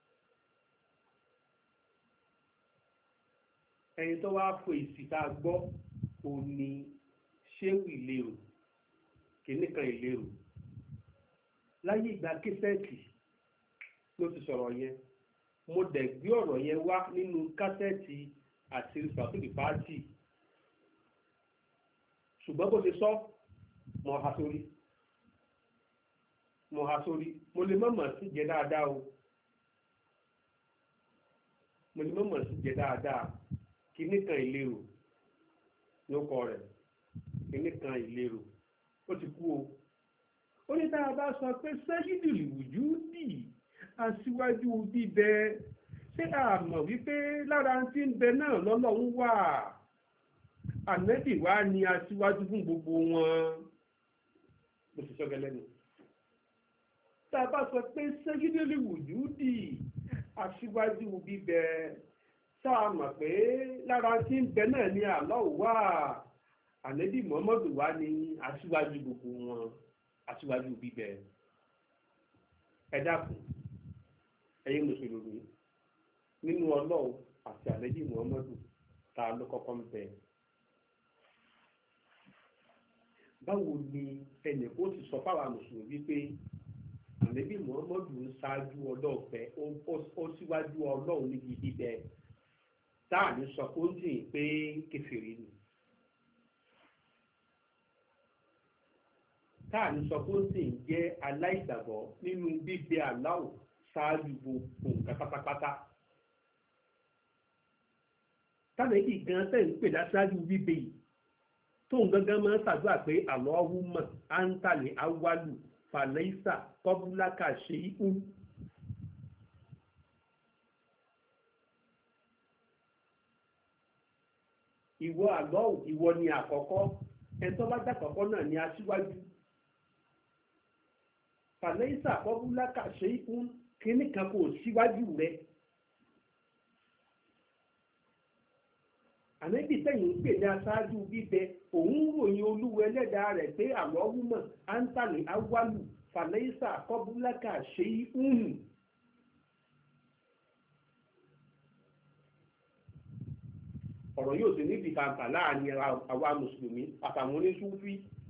ẹni tó wá fò èsì tá a gbọ́ kò ní ṣéwù ìlérò kìíní kan ìlérò láyé ìgbà késẹ́ẹ̀tì ló ti sọ̀rọ̀ yẹn mo dẹ̀ gbé ọ̀rọ̀ yẹn wá nínú kásẹ́ẹ̀tì àti ìsọ̀tìlì pàtì ṣùgbọ́n bó ṣe sọ mọ̀ ha sórí mọ̀ ha sórí mo lè mọ̀mọ̀ sí jẹ dáadáa o mo lè mọ̀mọ̀ sí jẹ dáadáa kìíní kan ìlérò ló kọ rẹ̀ kìíní kan ìlérò ó ti kú o ó ní tá a bá sọ pé sẹ́yìndìlì wùjú dì aṣíwájú bíbẹ ṣé a mọ̀ wípé lára tí ń bẹ náà lọ́lọ́run wà ànábì wá ní aṣíwájú fún gbogbo wọn mo sì sọ gẹ́lẹ́ nù tá a bá sọ pé sẹ́yìndìlì wùjú dì aṣíwájú bíbẹ tá a mọ̀ pé lára tí ń bẹ náà ní àlọ́ wà ànábì muhammadu wá ní aṣíwájú gbogbo wọn aṣíwájú bíbẹ ẹ dákun ẹ̀yin mùsùlùmí nínú ọlọ́run àti ànábì muhammadu ta ló kọ́kọ́ ń bẹ báwo ni ẹnì kó ti sọ fáwọn mùsùlùmí pé ànábì muhammadu ń ṣáájú ọlọ́run pé ó síwájú ọlọ́run níbi bíbẹ táà ní sọ kó ń dìn pé kèfèrí ni. táàní sọ pé ó sì ń jẹ́ aláìgbàgbọ́ nínú bíbẹ aláwọ̀ ṣáájú gbogbo nǹkan pátápátá. táàní yìí gan tẹ̀ ń pè láṣáájú bíbẹ yìí tóun gangan máa ń ṣàdúrà pé Allahumma antali awwalu falaisa qablaka shay'un. ìwọ àlọ́ ìwọ ni àkọ́kọ́ ẹ̀tọ́ bá dàkọ́kọ́ náà ni aṣíwájú. fàlẹ́sà kọ́búlákà ṣe ń kíní kan kò síwájú rẹ̀. ànábì tẹ̀yìn ń pè ní aṣáájú bíbẹ òun ròyìn olúwo ẹlẹ́dàá rẹ̀ pé Allahumma antali awwalu fàlẹ́sà kọ́búlákà ṣe ń. ọ̀rọ̀ yóò sì ní ìdìkàǹkà láàrin àwa mùsùlùmí àtàwọn oníṣúfí.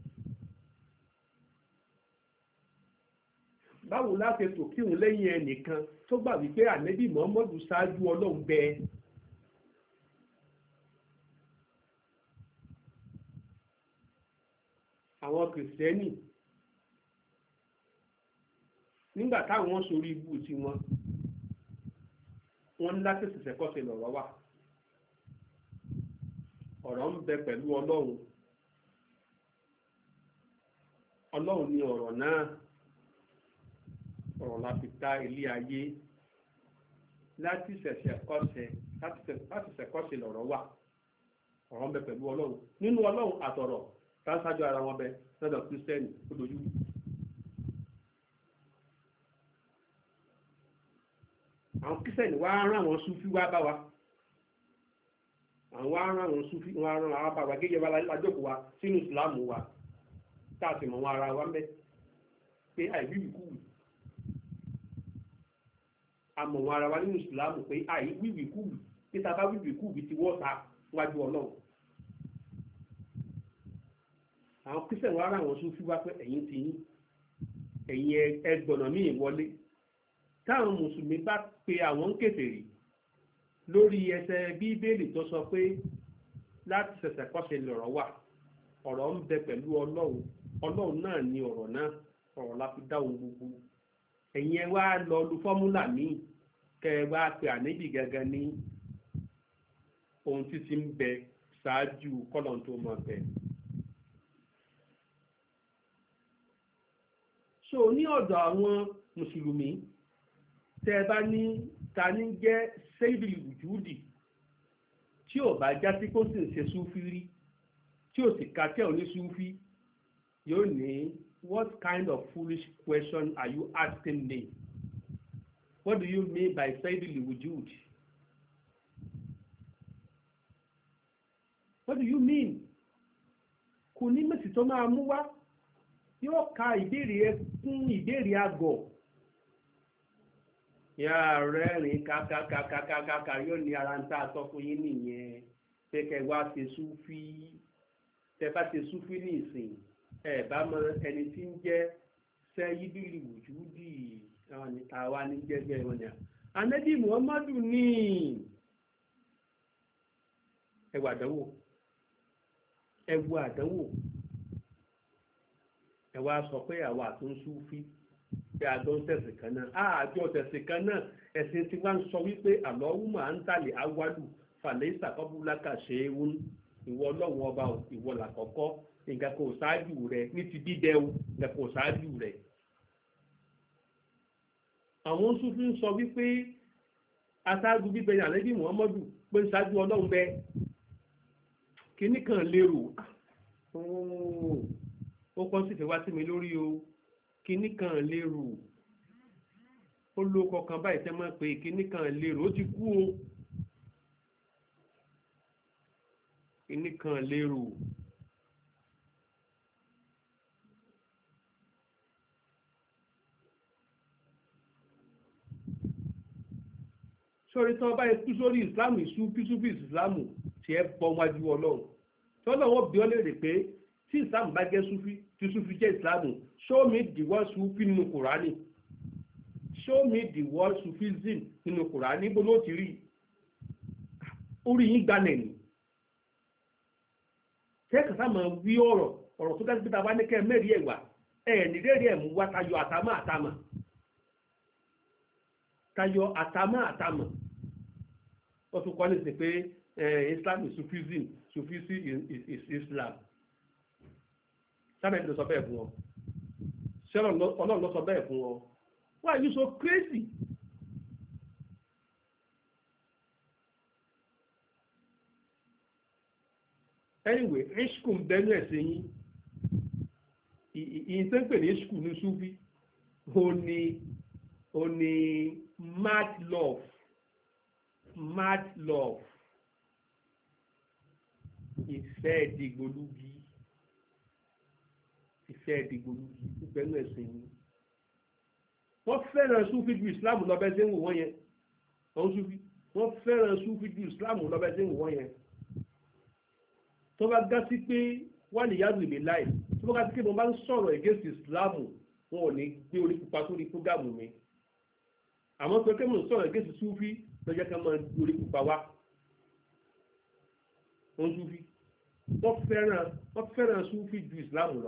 báwo láti tò kírun lẹ́yìn ẹnìkan tó gbà wípé ànábì Muhammadu ṣáájú ọlọ́run bẹ. àwọn kìrìsìtẹ́nì nígbà táwọn sórí ibú tiwọn wọ́n ní láti ṣẹ̀ṣẹ̀ kọ́ sí lọ́rọ̀ wà. ọ̀rọ̀ ń bẹ pẹ̀lú ọlọ́run ọlọ́run ni ọ̀rọ̀ náà ọ̀rọ̀ la fi dá ilé ayé láti ṣẹ̀ṣẹ̀ kọ́ṣe láti ṣẹ̀ṣẹ̀ kọ́ṣe lọ̀rọ̀ wà ọ̀rọ̀ ń bẹ pẹ̀lú ọlọ́run nínú ọlọ́run àtọ̀rọ̀ táṣájú ara wọn bẹ lọ́dọ̀ kírísítẹ́nì ó dojú. àwọn kírísítẹ̀nì wá rán àwọn súfí wá bá wa àwọn ará àwọn súfí wọn ará àwọn bàbá gẹ́gẹ́ bá lájọ́kù wa sínú ìsìláàmù wa táàtì mọ̀ wọn ara wa mẹ́ pé àìwíwìkúwì àmọ̀ wọn ara wa nínú ìsìláàmù pé àìwíwìkúwì pé tá a bá wíwìkúwì ti wọ́ta wájú ọlọ́run àwọn kírísítẹ̀nì wọn ará àwọn súfí wá pé ẹ̀yin ti yín ẹ̀yin ẹgbọ̀nà míì wọlé táwọn mùsùlùmí bá pe àwọn kèfèrí lórí ẹsẹ̀ bíbélì tó sọ pé láti ṣẹ̀ṣẹ̀ kọ́ṣe lọ̀rọ̀ wà ọ̀rọ̀ ń bẹ pẹ̀lú ọlọ́run ọlọ́run náà ni ọ̀rọ̀ náà ọ̀rọ̀ la fi dá ohun gbogbo ẹ̀yin ẹ wá lọ lu fọ́múlà míì kẹ ẹ wá pe ànábì gangan ní ohun tí ti ń bẹ ṣáájú kọ́lọ́n tó máa bẹ. so ní ọ̀dọ̀ àwọn mùsùlùmí tẹ́ ẹ bá ní ta ní jẹ́ sẹ́yìdìlì wùjúdì tí ò bá já sí kó sì ń ṣe súfí rí tí ò sì ka tẹ́ ò ní súfí yóò ní what kind of foolish question are you asking me? What do you mean by sẹ́yìdìlì wùjúdì? What do you mean? Kò ní mẹ́sì tó máa mú wá yóò ka ìbéèrè ẹ kún ìbéèrè àgọ̀. Yà rẹ́rìn kàkàkàkàkàkà yóò ní ara ń tà sọ fún yín nìyẹn pé kẹ wá ṣe súfí tẹ bá ṣe súfí ní ìsìn ẹ bá mọ ẹni tí ń jẹ́ sẹ́yìdìlì wùjúdì àwọn ní àwa ní jẹ́jẹ́ wọn ni Ànábì Muhammadu ní ẹwà àdánwò ẹwà àdánwò ẹ wá sọ pé àwa àtún súfí pé àjọ ń tẹ̀sìn kan náà àjọ tẹ̀sìn kan náà ẹ̀sìn tí wọ́n ń sọ wípé àlọ́wùmọ̀ à ń tàlẹ̀ awádù fàlẹ́ ìsàkọ́bùlákà ṣe é wún ìwọ ọlọ́run ọba ìwọ làkọ́kọ́ nǹkan kò ṣáájú rẹ ní ti dídẹ o nǹkan kò ṣáájú rẹ. àwọn Súfí ń sọ wípé aṣáájú bíbẹ ní Ànábì Muhammadu pé ń ṣáájú ọlọ́run bẹ kíní kan lérò ó kọ́ sí fẹ́ wá sí mi lórí o kíní kan lérò ó ló kọkàn báyìí tẹ́ mọ́ pé kíní kan lérò ó ti kú o kíní kan lérò sórí tí wọ́n bá yẹ kú sórí ìsìláàmù ìsúfísúfí ìsìláàmù tí ẹ bọ́ wájú ọlọ́run tí wọ́n lọ́wọ́ bí ọ léèrè pé tí ìsìláàmù bá jẹ́ súfí tí súfí jẹ́ ìsìláàmù show me the word súfí nínú kùránì show me the word sufism nínú kùránì níbo ló ti rí orí yín gbalẹ̀ ni kẹ́kọ̀ọ́ sá máa wí ọ̀rọ̀ ọ̀rọ̀ tó dájú pé ta bá ní kẹ́ mẹ́rin ẹ̀ wá ẹ̀ nílẹ̀rí ẹ̀ mú wá tayọ àtàmà àtàmà tayọ àtàmà àtàmà wọ́n tún kọ́ ní sí pé Islam is Sufism Sufism is, is Islam sábẹ́ ló sọ bẹ́ẹ̀ fún ọ ṣé ọlọ́run ló sọ bẹ́ẹ̀ fún ọ why are you so crazy? Anyway ishku ń bẹ́nu ẹ̀sìn yín ìyìn tó ń pè ní ishku ní Sufi ó ní ó ní mad love mad love ìfẹ́ ìdìgbòlugi ìfẹ́ ìdìgbòlugi ń bẹ́nu ẹ̀sìn yín wọ́n fẹ́ràn Sufi ju Islam lọ́bẹ̀ tí ń wò wọ́n yẹn wọ́n Sufi wọ́n fẹ́ràn Sufi ju Islam lọ́bẹ̀ tí ń wò wọ́n yẹn tó bá gá sí pé wà ní yàtọ̀ ìlú láì tó bá gá sí pé mo bá ń sọ̀rọ̀ against Islam wọn ò ní gbé orí pupa sórí fúgàmù mi àmọ́ pé kí mo sọ̀rọ̀ against Sufi lọ́jọ́ kan máa gbé orí pupa wá wọ́n Sufi wọ́n fẹ́ràn wọ́n fẹ́ràn Sufi ju Islam lọ.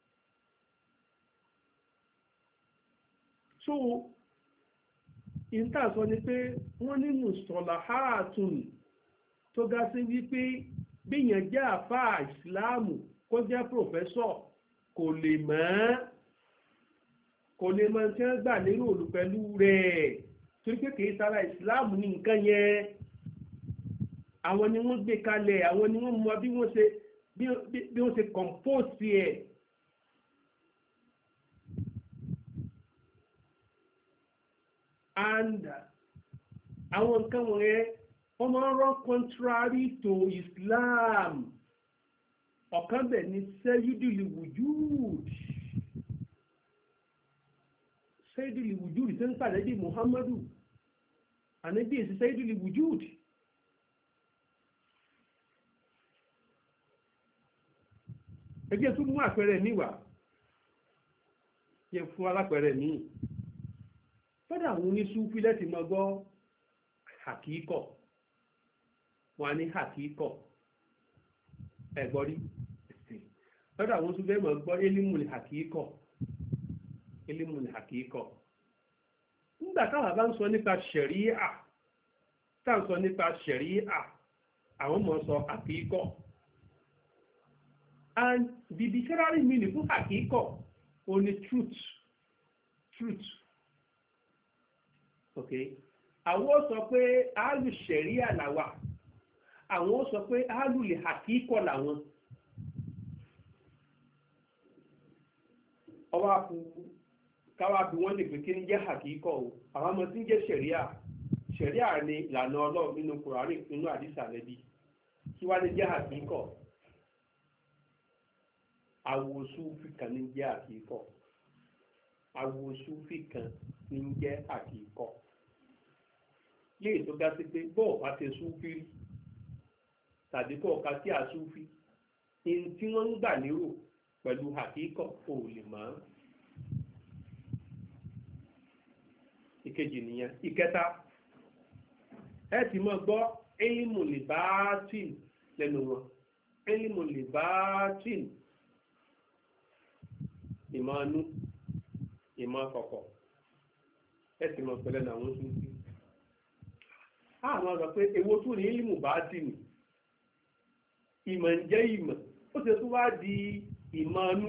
so ìta sọ ni pé wọ́n ní mùsọ̀lá háàtùn tó gá sí wípé bíyàn jẹ́ àfáà ìsìláàmù kó jẹ́ pòfẹ́sọ̀ kò lè mọ̀ kò lè mọ̀ tí wọ́n gbà lérò òlù pẹ̀lú rẹ̀ torí pé kìí sára ìsìláàmù ní nǹkan yẹn àwọn ni wọ́n gbé kalẹ̀ àwọn ni wọ́n mọ bí wọ́n ṣe bí wọ́n ṣe compose ẹ̀. and àwọn nǹkan wọ̀nyẹn wọ́n máa ń run contrary to Islam. Ọ̀kan bẹ̀ ni sayyidul wujud sayyidul wujud ṣe ń pàdé bí Muhammadu ànábì èsì sayyidul wujud. Ẹgbẹ́ tún mú àpẹẹrẹ níwà yẹ fún alápẹẹrẹ míì. Fọ́dà àwọn oníṣúfí lẹ́tì mọ́ gbọ́ hàkíkọ̀ wọn ní hàkíkọ̀ ẹ̀gbọ́rí. Fọ́dà àwọn oníṣúfí mọ́ gbọ́ elimul hàkíkọ̀ elimul hàkíkọ̀. Nígbà táwọn bá ń sọ nípa ṣẹ̀ríà táà ń sọ nípa ṣẹ̀ríà àwọn mọ̀ sọ hàkíkọ̀. And the dictionary meaning fún hàkíkọ̀ only truth truth. Okay, àwọn sọ pé áàlù ṣẹ̀ríà làwà àwọn sọ pé áàlù lè hàkíkọ̀ làwọn. Ọwọ́ àpò káwá bí wọ́n lè pè kí ní jẹ́ hàkíkọ̀ o àwọn ọmọ tí ń jẹ́ ṣẹ̀ríà ṣẹ̀ríà ni ìlànà Ọlọ́run nínú Kùránì nínú àdìsá Ànábì kí wá lè jẹ́ hàkíkọ̀. Àwo Súfì kan ní jẹ́ hàkíkọ̀ àwo Súfì kan ní jẹ́ hàkíkọ̀. Léè tó ga sí pé bọ́ọ̀ bá ti Súfì rí tàbí kọ́ ọ̀ka tí a Súfì ní tí wọ́n ń gbà lérò pẹ̀lú hàkíkọ̀ ò lè mọ̀. Ìkejì nìyẹn. Ìkẹta ẹ ti mọ̀ gbọ́ ilmu libatin lẹ́nu wọn ilmu libatin ìmọ̀ anú ìmọ̀ kọ̀kọ̀ ẹ ti mọ̀ pẹ̀lẹ́ náà wọ́n Súfì. Àwọn ọ̀rọ̀ pé èwo tún ní ilmu batin ìmọ̀ ń jẹ́ ìmọ̀ ó ti tún wá di ìmọ̀ anú.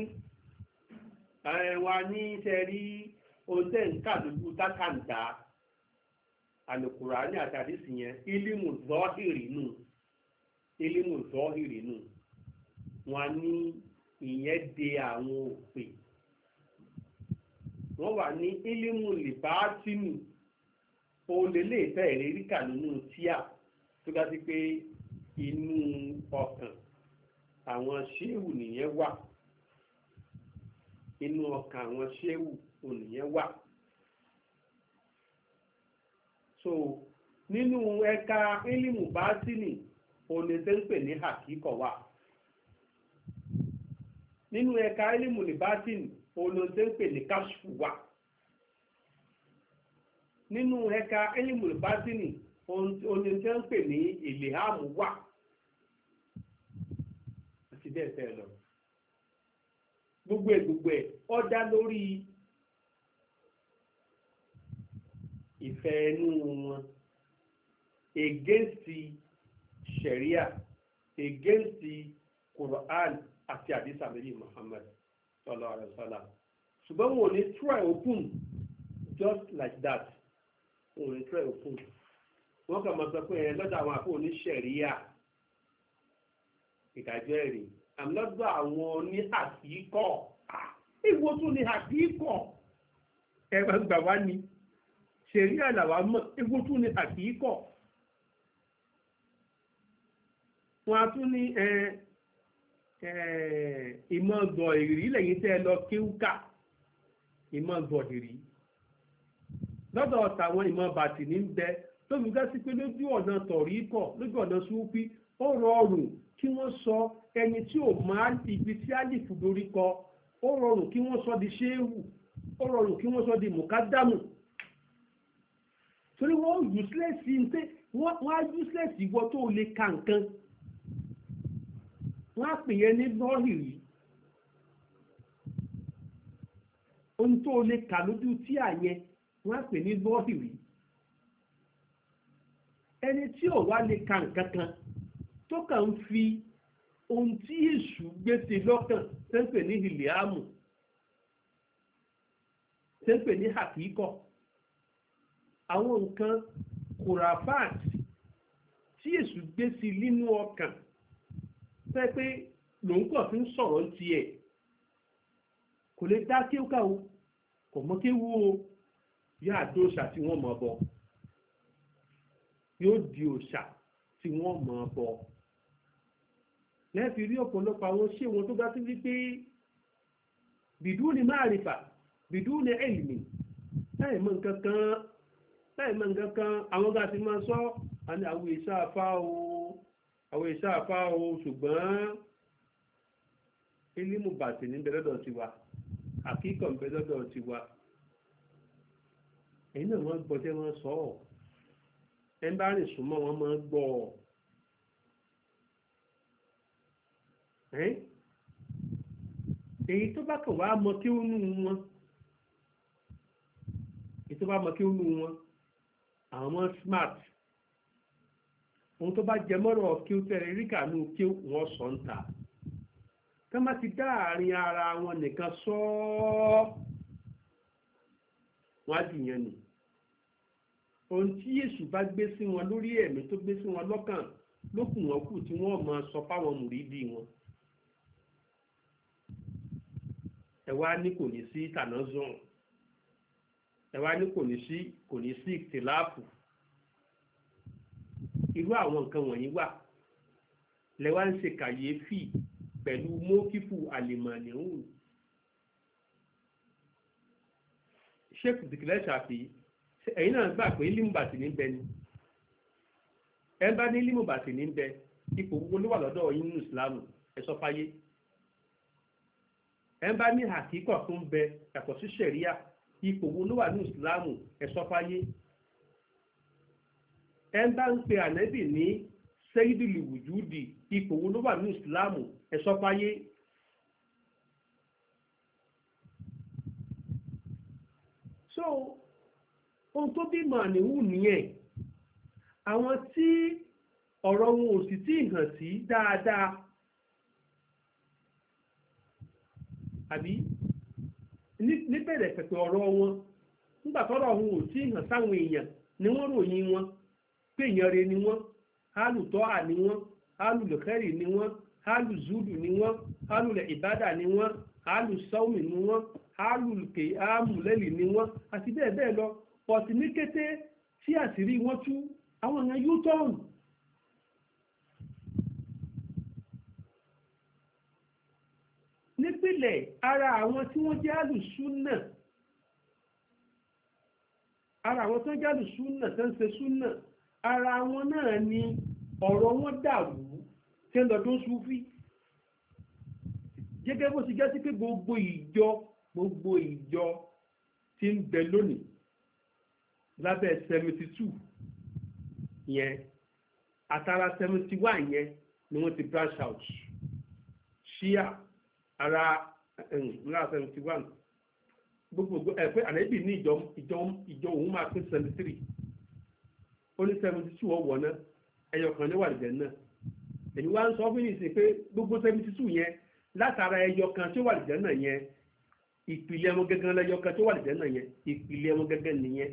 Wa ní sẹ́rí ohun tẹ́ ń kà lójú tákàǹdá Al-Kùránì àti àdìsí yẹn ilimu zọ́hìrì nù ilimu zọ́hìrì nù wọn ní ìyẹn de àwọn òpè. Wọ́n wà ní ilimu lìbátínù olè lè fẹ́ ìrírí kà nínú tíà tó dá sí pé inú ọkàn àwọn ṣéwù nìyẹn wà inú ọkàn àwọn ṣéwù nìyẹn wà. So nínú ẹ̀ka ilimu bátínì olè tẹ́ ń pè ní hàkíkọ̀ wà. Nínú ẹ̀ka ilimu lìbátínì olè tẹ́ ń pè ní káṣfù wà. Nínú ẹ̀ka ilimu lìbátínì olè tẹ́ ń pè ní ìlèhàmù wà. Àti bẹ́ẹ̀ bẹ́ẹ̀ lọ. Gbogbo ẹ̀ gbogbo ẹ̀ ó dá lórí ìfẹ́ inú wọn against Sharia against Quran àti àdìsá méjì Muhammad sallallahu alaihi wasallam. Ṣùgbọ́n wọn ò ní try open just like that. Wọn ò ní try open. Wọ́n kàn máa sọ pé ẹ lọ́dọ̀ àwọn àpò ní Sharia ìdájọ́ ẹ̀rí àmì lọ́dọ̀ àwọn ní hàkíkọ̀. Èwo tún ní hàkíkọ̀? Ẹ máa gbà wá ní Sharia làwa mọ̀ èwo tún ní hàkíkọ̀? Wọ́n á tún ní ìmọ̀ gbọ̀ ìrí lẹ́yìn tẹ́ ẹ lọ kíúkà ìmọ̀ gbọ̀ ìrí. Lọ́dọ̀ tàwọn ìmọ̀ bàtì ní bẹ tó fi gá sí pé lójú ọ̀nà tọ̀ríkọ̀ lójú ọ̀nà Súfí ó rọrùn kí wọ́n sọ ẹni tí ò máa ibi tí àlìfù dorí kọ ó rọrùn kí wọ́n sọ di ṣéwù ó rọrùn kí wọ́n sọ di mùkádàmù. Torí wọ́n useless ṣe wọ́n á useless ìwọ tó lè ka nǹkan wọ́n á pè yẹn ní lọ́hìrì ohun tó lè kà lójú tí àyẹn wọ́n á pè ní lọ́hìrì. Ẹni tí ò wá lè ka nǹkan kan tó kàn ń fi ohun tí èṣù gbé sí lọ́kàn tẹ́ńpẹ̀ ní hìlíàmù tẹ́ńpẹ̀ ní hàkíkọ̀ àwọn nǹkan kùràfáàt tí èṣù gbé sí nínú ọkàn fẹ́ pé lòun kàn fi ń sọ̀rọ̀ tiẹ̀ kò lè dá kéwúká o kò mọ kéwú o yá àdóṣà tí wọ́n mọ̀ bọ̀ yóò di òòṣà tí wọ́n mọ̀ ọ́ bọ̀. lẹ́ẹ̀fi rí ọ̀pọ̀lọpọ̀ àwọn ṣé wọn tó bá sí wípé bìdúni máàrífà bìdúni ẹ̀lìmì láì mọ̀ nǹkan kan láì mọ̀ nǹkan kan àwọn gá ti máa sọ àní àwọn ìṣàfà o àwọn ìṣàfà o ṣùgbọ́n ilimu bàtì ní bẹ́lọ́dọ̀ tiwa àkíkọ̀ ń bẹ́lọ́dọ̀ tiwa èyí náà wọ́n gbọ́ tẹ́ wọ́n sọ ọ́ ẹ bá rìn súnmọ́ wọn máa gbọ́ ọ èyí tó bá kàn wá mọ kí ó nù wọn èyí tó bá mọ kí ó nù wọn àwọn smart ohun tó bá jẹ mọ́rọ̀ kí ó tẹ̀lé rí kànú kí wọ́n sọ ń ta ká má ti dá àárín ara wọn nìkan sọ ọ́ wọ́n á jù yẹn nù ohun tí Èṣù bá gbé sí wọn lórí ẹ̀mí tó gbé sí wọn lọ́kàn lókùn wọn kù tí wọ́n máa sọ fáwọn mùrídìí wọn. ẹ wá ní kò ní sí tànázùn ẹ wá ní kò ní sí kò ní sí ìtìláàfù irú àwọn nǹkan wọ̀nyí wà lẹ wá ń ṣe kàyéfì pẹ̀lú mọ́kífù àlìmọ̀nìhùn sheikh dìkìlẹ̀ ṣàfi ẹ̀yin náà gbà pé límùbàtì ní bẹ ni ẹ bá ní límùbàtì ní bẹ ipò gbogbo ló wà lọ́dọ̀ yín nínú ìsìlámù ẹ sọ fáyé ẹ bá ní àkíkọ̀ tó ń bẹ yàtọ̀ sí ṣẹ̀ríà ipò wo ló wà ní ìsìlámù ẹ sọ fáyé ẹ bá ń pe ànẹ́bì ní sẹ́yídìlì wùjúdì ipò wo ló wà ní ìsìlámù ẹ sọ fáyé. so ohun tó bí màníwù nìyẹn àwọn tí ọ̀rọ̀ wọn ò sì tí ì hàn sí dáadáa àbí níbẹ̀rẹ̀ pẹ̀pẹ̀ ọ̀rọ̀ wọn nígbà tọ́rọ̀ wọn ò tí ì hàn sáwọn èèyàn ni wọ́n ròyìn wọn pé èèyàn rẹ̀ ni wọ́n hálùtọ́ à ni wọ́n hálùlẹ̀kẹ́rì ni wọ́n hálùzúdù ni wọ́n hálùlẹ̀ ìbádà ni wọ́n hálùsọ́ọ̀mì ni wọ́n hálùkè ámùlẹ́lì ni wọ́n àti bẹ́ẹ̀ bẹ́ẹ̀ lọ pọ̀tì ní kété tí àṣírí wọn tú àwọn èèyàn yóò tọ́ọ̀nù. nípìnlẹ̀ ara àwọn tí wọ́n jẹ́ àlùsúnà ara àwọn tó ń jẹ́ àlùsúnà tó ń ṣe súnà ara wọn náà ni ọ̀rọ̀ wọn dàrú tí ń lọ́dún súfí gẹ́gẹ́ bó ti jẹ́ sí pé gbogbo ìjọ gbogbo ìjọ tí ń bẹ lónìí lábẹ́ seventy two yẹn àtàrà seventy one yẹn ni wọ́n ti branch out ṣíà ara ńlá seventy one gbogbo ẹ pé ànábì ní ìjọ ìjọ ìjọ òun máa pín seventy three ó ní seventy two ọwọ́ náà ẹyọ kan ní wàlìjẹ náà èmi wá ń sọ fún yìí sí pé gbogbo seventy two yẹn látara ẹyọ kan tí ó wàlìjẹ náà yẹn ìpìlẹ̀ wọn gẹ́gẹ́ lẹ́yọ kan tí ó wàlìjẹ náà yẹn ìpìlẹ̀ wọn gẹ́gẹ́ nìyẹn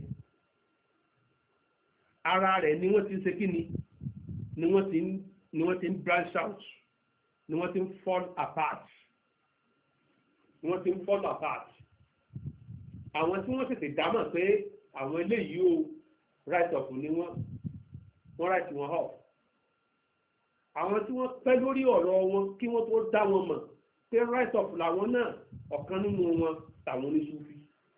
ara rẹ̀ ni wọ́n ti ń ṣe kí ni ni wọ́n ti ń ni wọ́n ti ń branch out ni wọ́n ti ń fall apart ni wọ́n ti ń fall apart àwọn tí wọ́n tètè dámọ̀ pé àwọn eléyìí ó right off ni wọ́n wọ́n right wọn off àwọn tí wọ́n pẹ́ lórí ọ̀rọ̀ wọn kí wọ́n tó dá wọn mọ̀ pé right off làwọn náà ọ̀kan nínú wọn tàwọn oníṣúfì.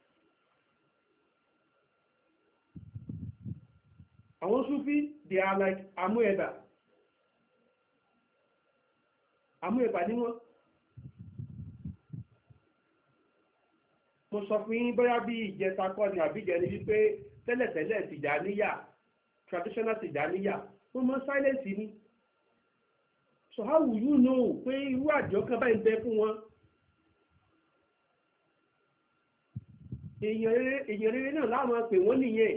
àwọn Sufi they are like amúẹ̀bà amúẹ̀bà ni wọ́n. mo sọ fún yín bóyá bí ìjẹta kọ́ ni àbíjẹ ni wípé tẹ́lẹ̀tẹ́lẹ̀ Tìjàníyà traditional Tìjàníyà wọ́n mọ silence ni so how will you know pé irú àjọ kan báyìí ń bẹ fún wọn. èèyàn rere náà láwọn pè wọ́n nìyẹn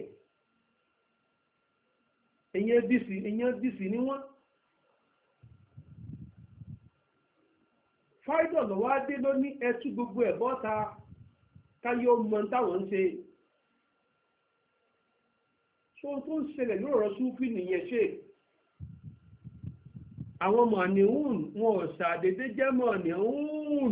èèyàn dìsì èèyàn dìsì ni wọ́n. fáìdọ̀ lọ́wọ́ adé ló ní ẹtú gbogbo ẹ̀ bọ́ta káyọ̀ mọ táwọn ń ṣe. so tó ń ṣẹlẹ̀ lórí ọ̀rọ̀ Súfì nìyẹn ṣe. àwọn mọ̀nìhún wọn ò ṣàdédé jẹ́ mọ̀nìhún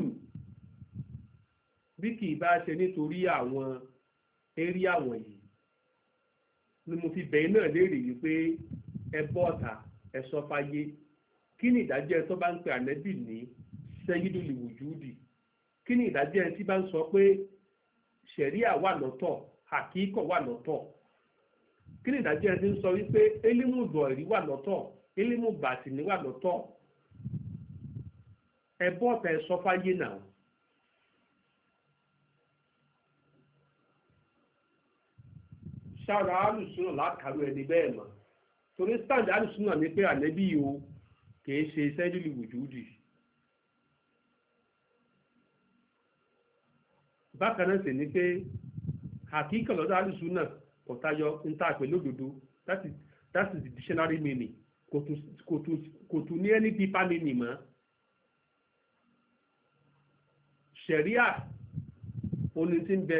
bí kì í bá ṣe nítorí àwọn eré àwọn yìí ni mo fi bẹ̀yìn náà léèrè wípé ẹ bọ́ ọ̀tà ẹ sọ fáyé kí ni ìdájọ́ ẹ tó bá ń pe ànẹ́bì ní sayyidul wujudi kí ni ìdájọ́ ẹ tí bá ń sọ pé ṣẹ̀ríà wà lọ́tọ̀ àkíkọ̀ wà lọ́tọ̀ kí ni ìdájọ́ ẹ tí ń sọ wípé elimu dọ̀rí wà lọ́tọ̀ elimu bàtìní wà lọ́tọ̀ ẹ bọ́ ọ̀tà ẹ sọ fáyé náà. ṣára alùsùnà lákàrú ẹni bẹ́ẹ̀ mọ̀ torí stand alùsùnà ní pé ànẹ́bí o kìí ṣe sayyidul wujudi. bákan náà sì ni pé àkíkọ̀ lọ́dọ̀ alùsùnà kò tayọ níta pè lódodo that is that is the dictionary meaning kò tún ní ẹni pípa meaning mọ́. ṣẹ̀ríà oní tí ń bẹ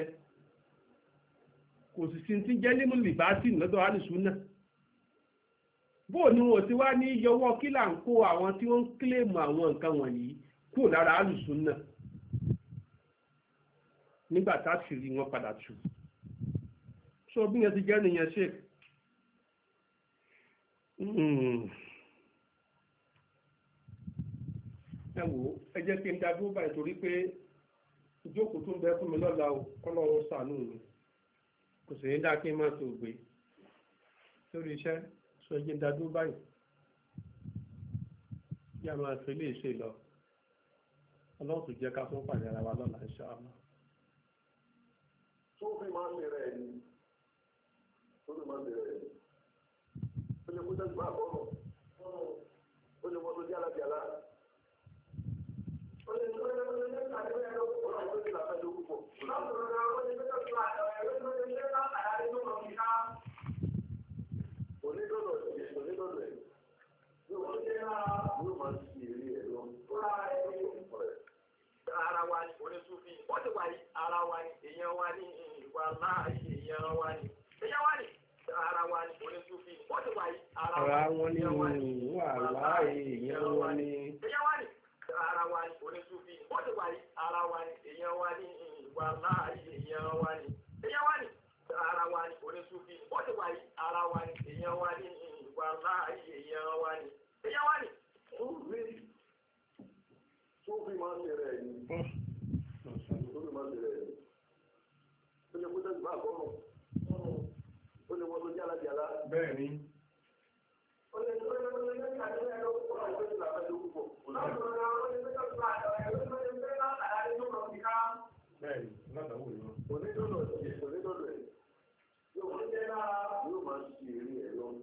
kò sì sí ti jẹ́ nímú lìbátì lọ́dọ̀ alùsùnà bóò ni wọn ti wá ní yọwọ́ kí là ń kó àwọn tí wọ́n ń kílèmù àwọn nǹkan wọ̀nyí kúrò lára alùsùnà nígbà tá a sì rí wọn padà tù so bí yẹn ti jẹ́ nìyẹn ṣe ẹ wò ó ẹ jẹ́ kí n dá dúró báyìí torí pé ìjókòó tó ń bẹ fún mi lọ́la o kọ́lọ́wọ́ ṣàánú mi kò sì ní dá kí n má tó gbé lórí iṣẹ́ sọ yé dájú báyìí kí a máa fi lè ṣe lọ ọlọ́run tó jẹ́ ká fún pàdé ara wa lọ́la insha Allah. tó fi máa ń bẹ̀rẹ̀ ẹ̀ ní tó fi máa ń bẹ̀rẹ̀ ẹ̀ ní ó lè kó tẹ́jú bá àkọ́rọ̀ ó lè wọ́n tó jẹ́ alájàlá ó lè tó lè tó lè tó lè tó lè tó lè tó lè tó lè onídọ́dọ̀ ẹ̀ onídọ́dọ̀ ẹ̀ yóò máa ń ṣe eré ẹ̀ lọ. ara wa ni onísùfì wọ́n ti wà ní ara wa ni èèyàn wa ní ìwà láàyè èèyàn wa ni èèyàn wa ni ara wa ni onísùfì wọ́n ti wà ní ara wọn ní ìwà láàyè èèyàn wa ni èèyàn wa ni ara wa ni onísùfì wọ́n ti wà ní ara wa ni èèyàn wa ní ìwà láàyè èèyàn wa ni èèyàn wa ni ara wa ni onísùfì wọ́n ti wà ní ara wa ni èèyàn wa ní ìwà láàyè èèyàn wa ni èèyàn wa ni. tó fi máa ń bẹ̀rẹ̀ ẹ̀ ní tó fi máa ń bẹ̀rẹ̀ ẹ̀ ní ó lè kó tẹ́jú bá àkọ́rọ̀ ó lè wọ́n tó jẹ́ alájàlá. bẹ́ẹ̀ ni. ó lè tó lè tó lè tó lè tó lè tó lè tó lè tó lè tó púpọ̀. bẹ́ẹ̀ni látàwọ̀ ìlú. onídọ́dọ̀ ẹ̀ onídọ́dọ̀ ẹ̀ yóò máa ṣe eré ẹ̀ lọ.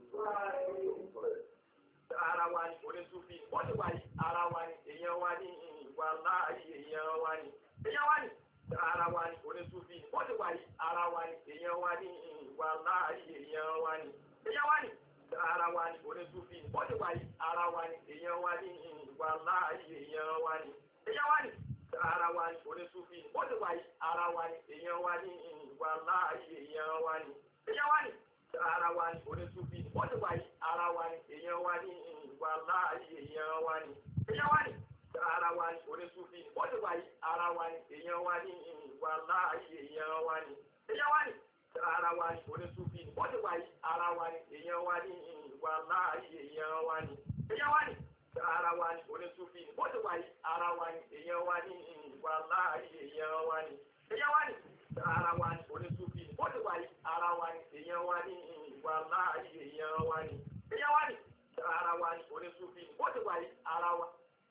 ara wa ni onísùfì wọ́n ti wà ní ara wa ni èèyàn wa ní ìwà láàyè èèyàn wa ni èèyàn wa ni ara wa ni onísùfì wọ́n ti wà ní ara wa ni èèyàn wa ní ìwà láàyè èèyàn wa ni èèyàn wa ni ara wa ni onísùfì wọ́n ti wà ní ara wa ni èèyàn wa ní ìwà láàyè èèyàn wa ni èèyàn wa ni ara wa ni onísùfì wọ́n ti wà ní ara wa ni èèyàn wa ní ìwà láàyè èèyàn wa ni èèyàn wa ni ara wa ni onísùfì wọ́n ti wà ní ara wa ni èèyàn wa ní ìwà láàyè èèyàn wa ni èèyàn wa ni ara wa ni onísùfì wọ́n ti wà ní ara wa ni èèyàn wa ní ìwà láàyè èèyàn wa ni èèyàn wa ni ara wa ni onísùfì wọ́n ti wà ní ara wa ni èèyàn wa ní ìwà láàyè èèyàn wa ni èèyàn wa ni ara wa ni onísùfì wọ́n ti wà ní ara wa ni èèyàn wa ní ìwà láàyè èèyàn wa ni èèyàn wa ni ara wa ni onísùfì wọ́n ti wà ní ara wa ni èèyàn wa ní ìwà láàyè èèyàn wa ni èèyàn wa ni ara wa ni onísùfì wọ́n ti wà ní ara wa.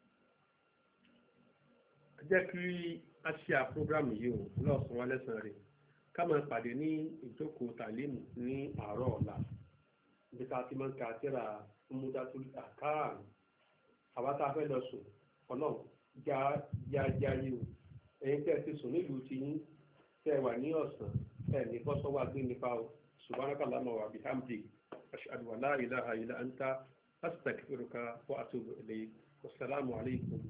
jẹ́ kí a ṣe àpọ́grámù yìí o lọ́sàn-án wa lẹ́sàn-án rẹ̀ ká máa pàdé ní ìjókòó tàlímù ní àárọ̀ ọ̀la ibi tá a ti máa ń ka tírà Umdatul Ahkam àwa tá a fẹ́ lọ sùn ọlọ́run já já já yìí o ẹ̀yin tẹ́ ẹ ti sùn nílùú ti yín tẹ́ ẹ wà ní ọ̀sán ẹ̀ ní bọ́sọ́wọ́ agbé nípa o subhanaka Allahumma wa bihamdik ashhadu an la ilaha illa anta astaghfiruka wa atubu ilayk wassalamu alaykum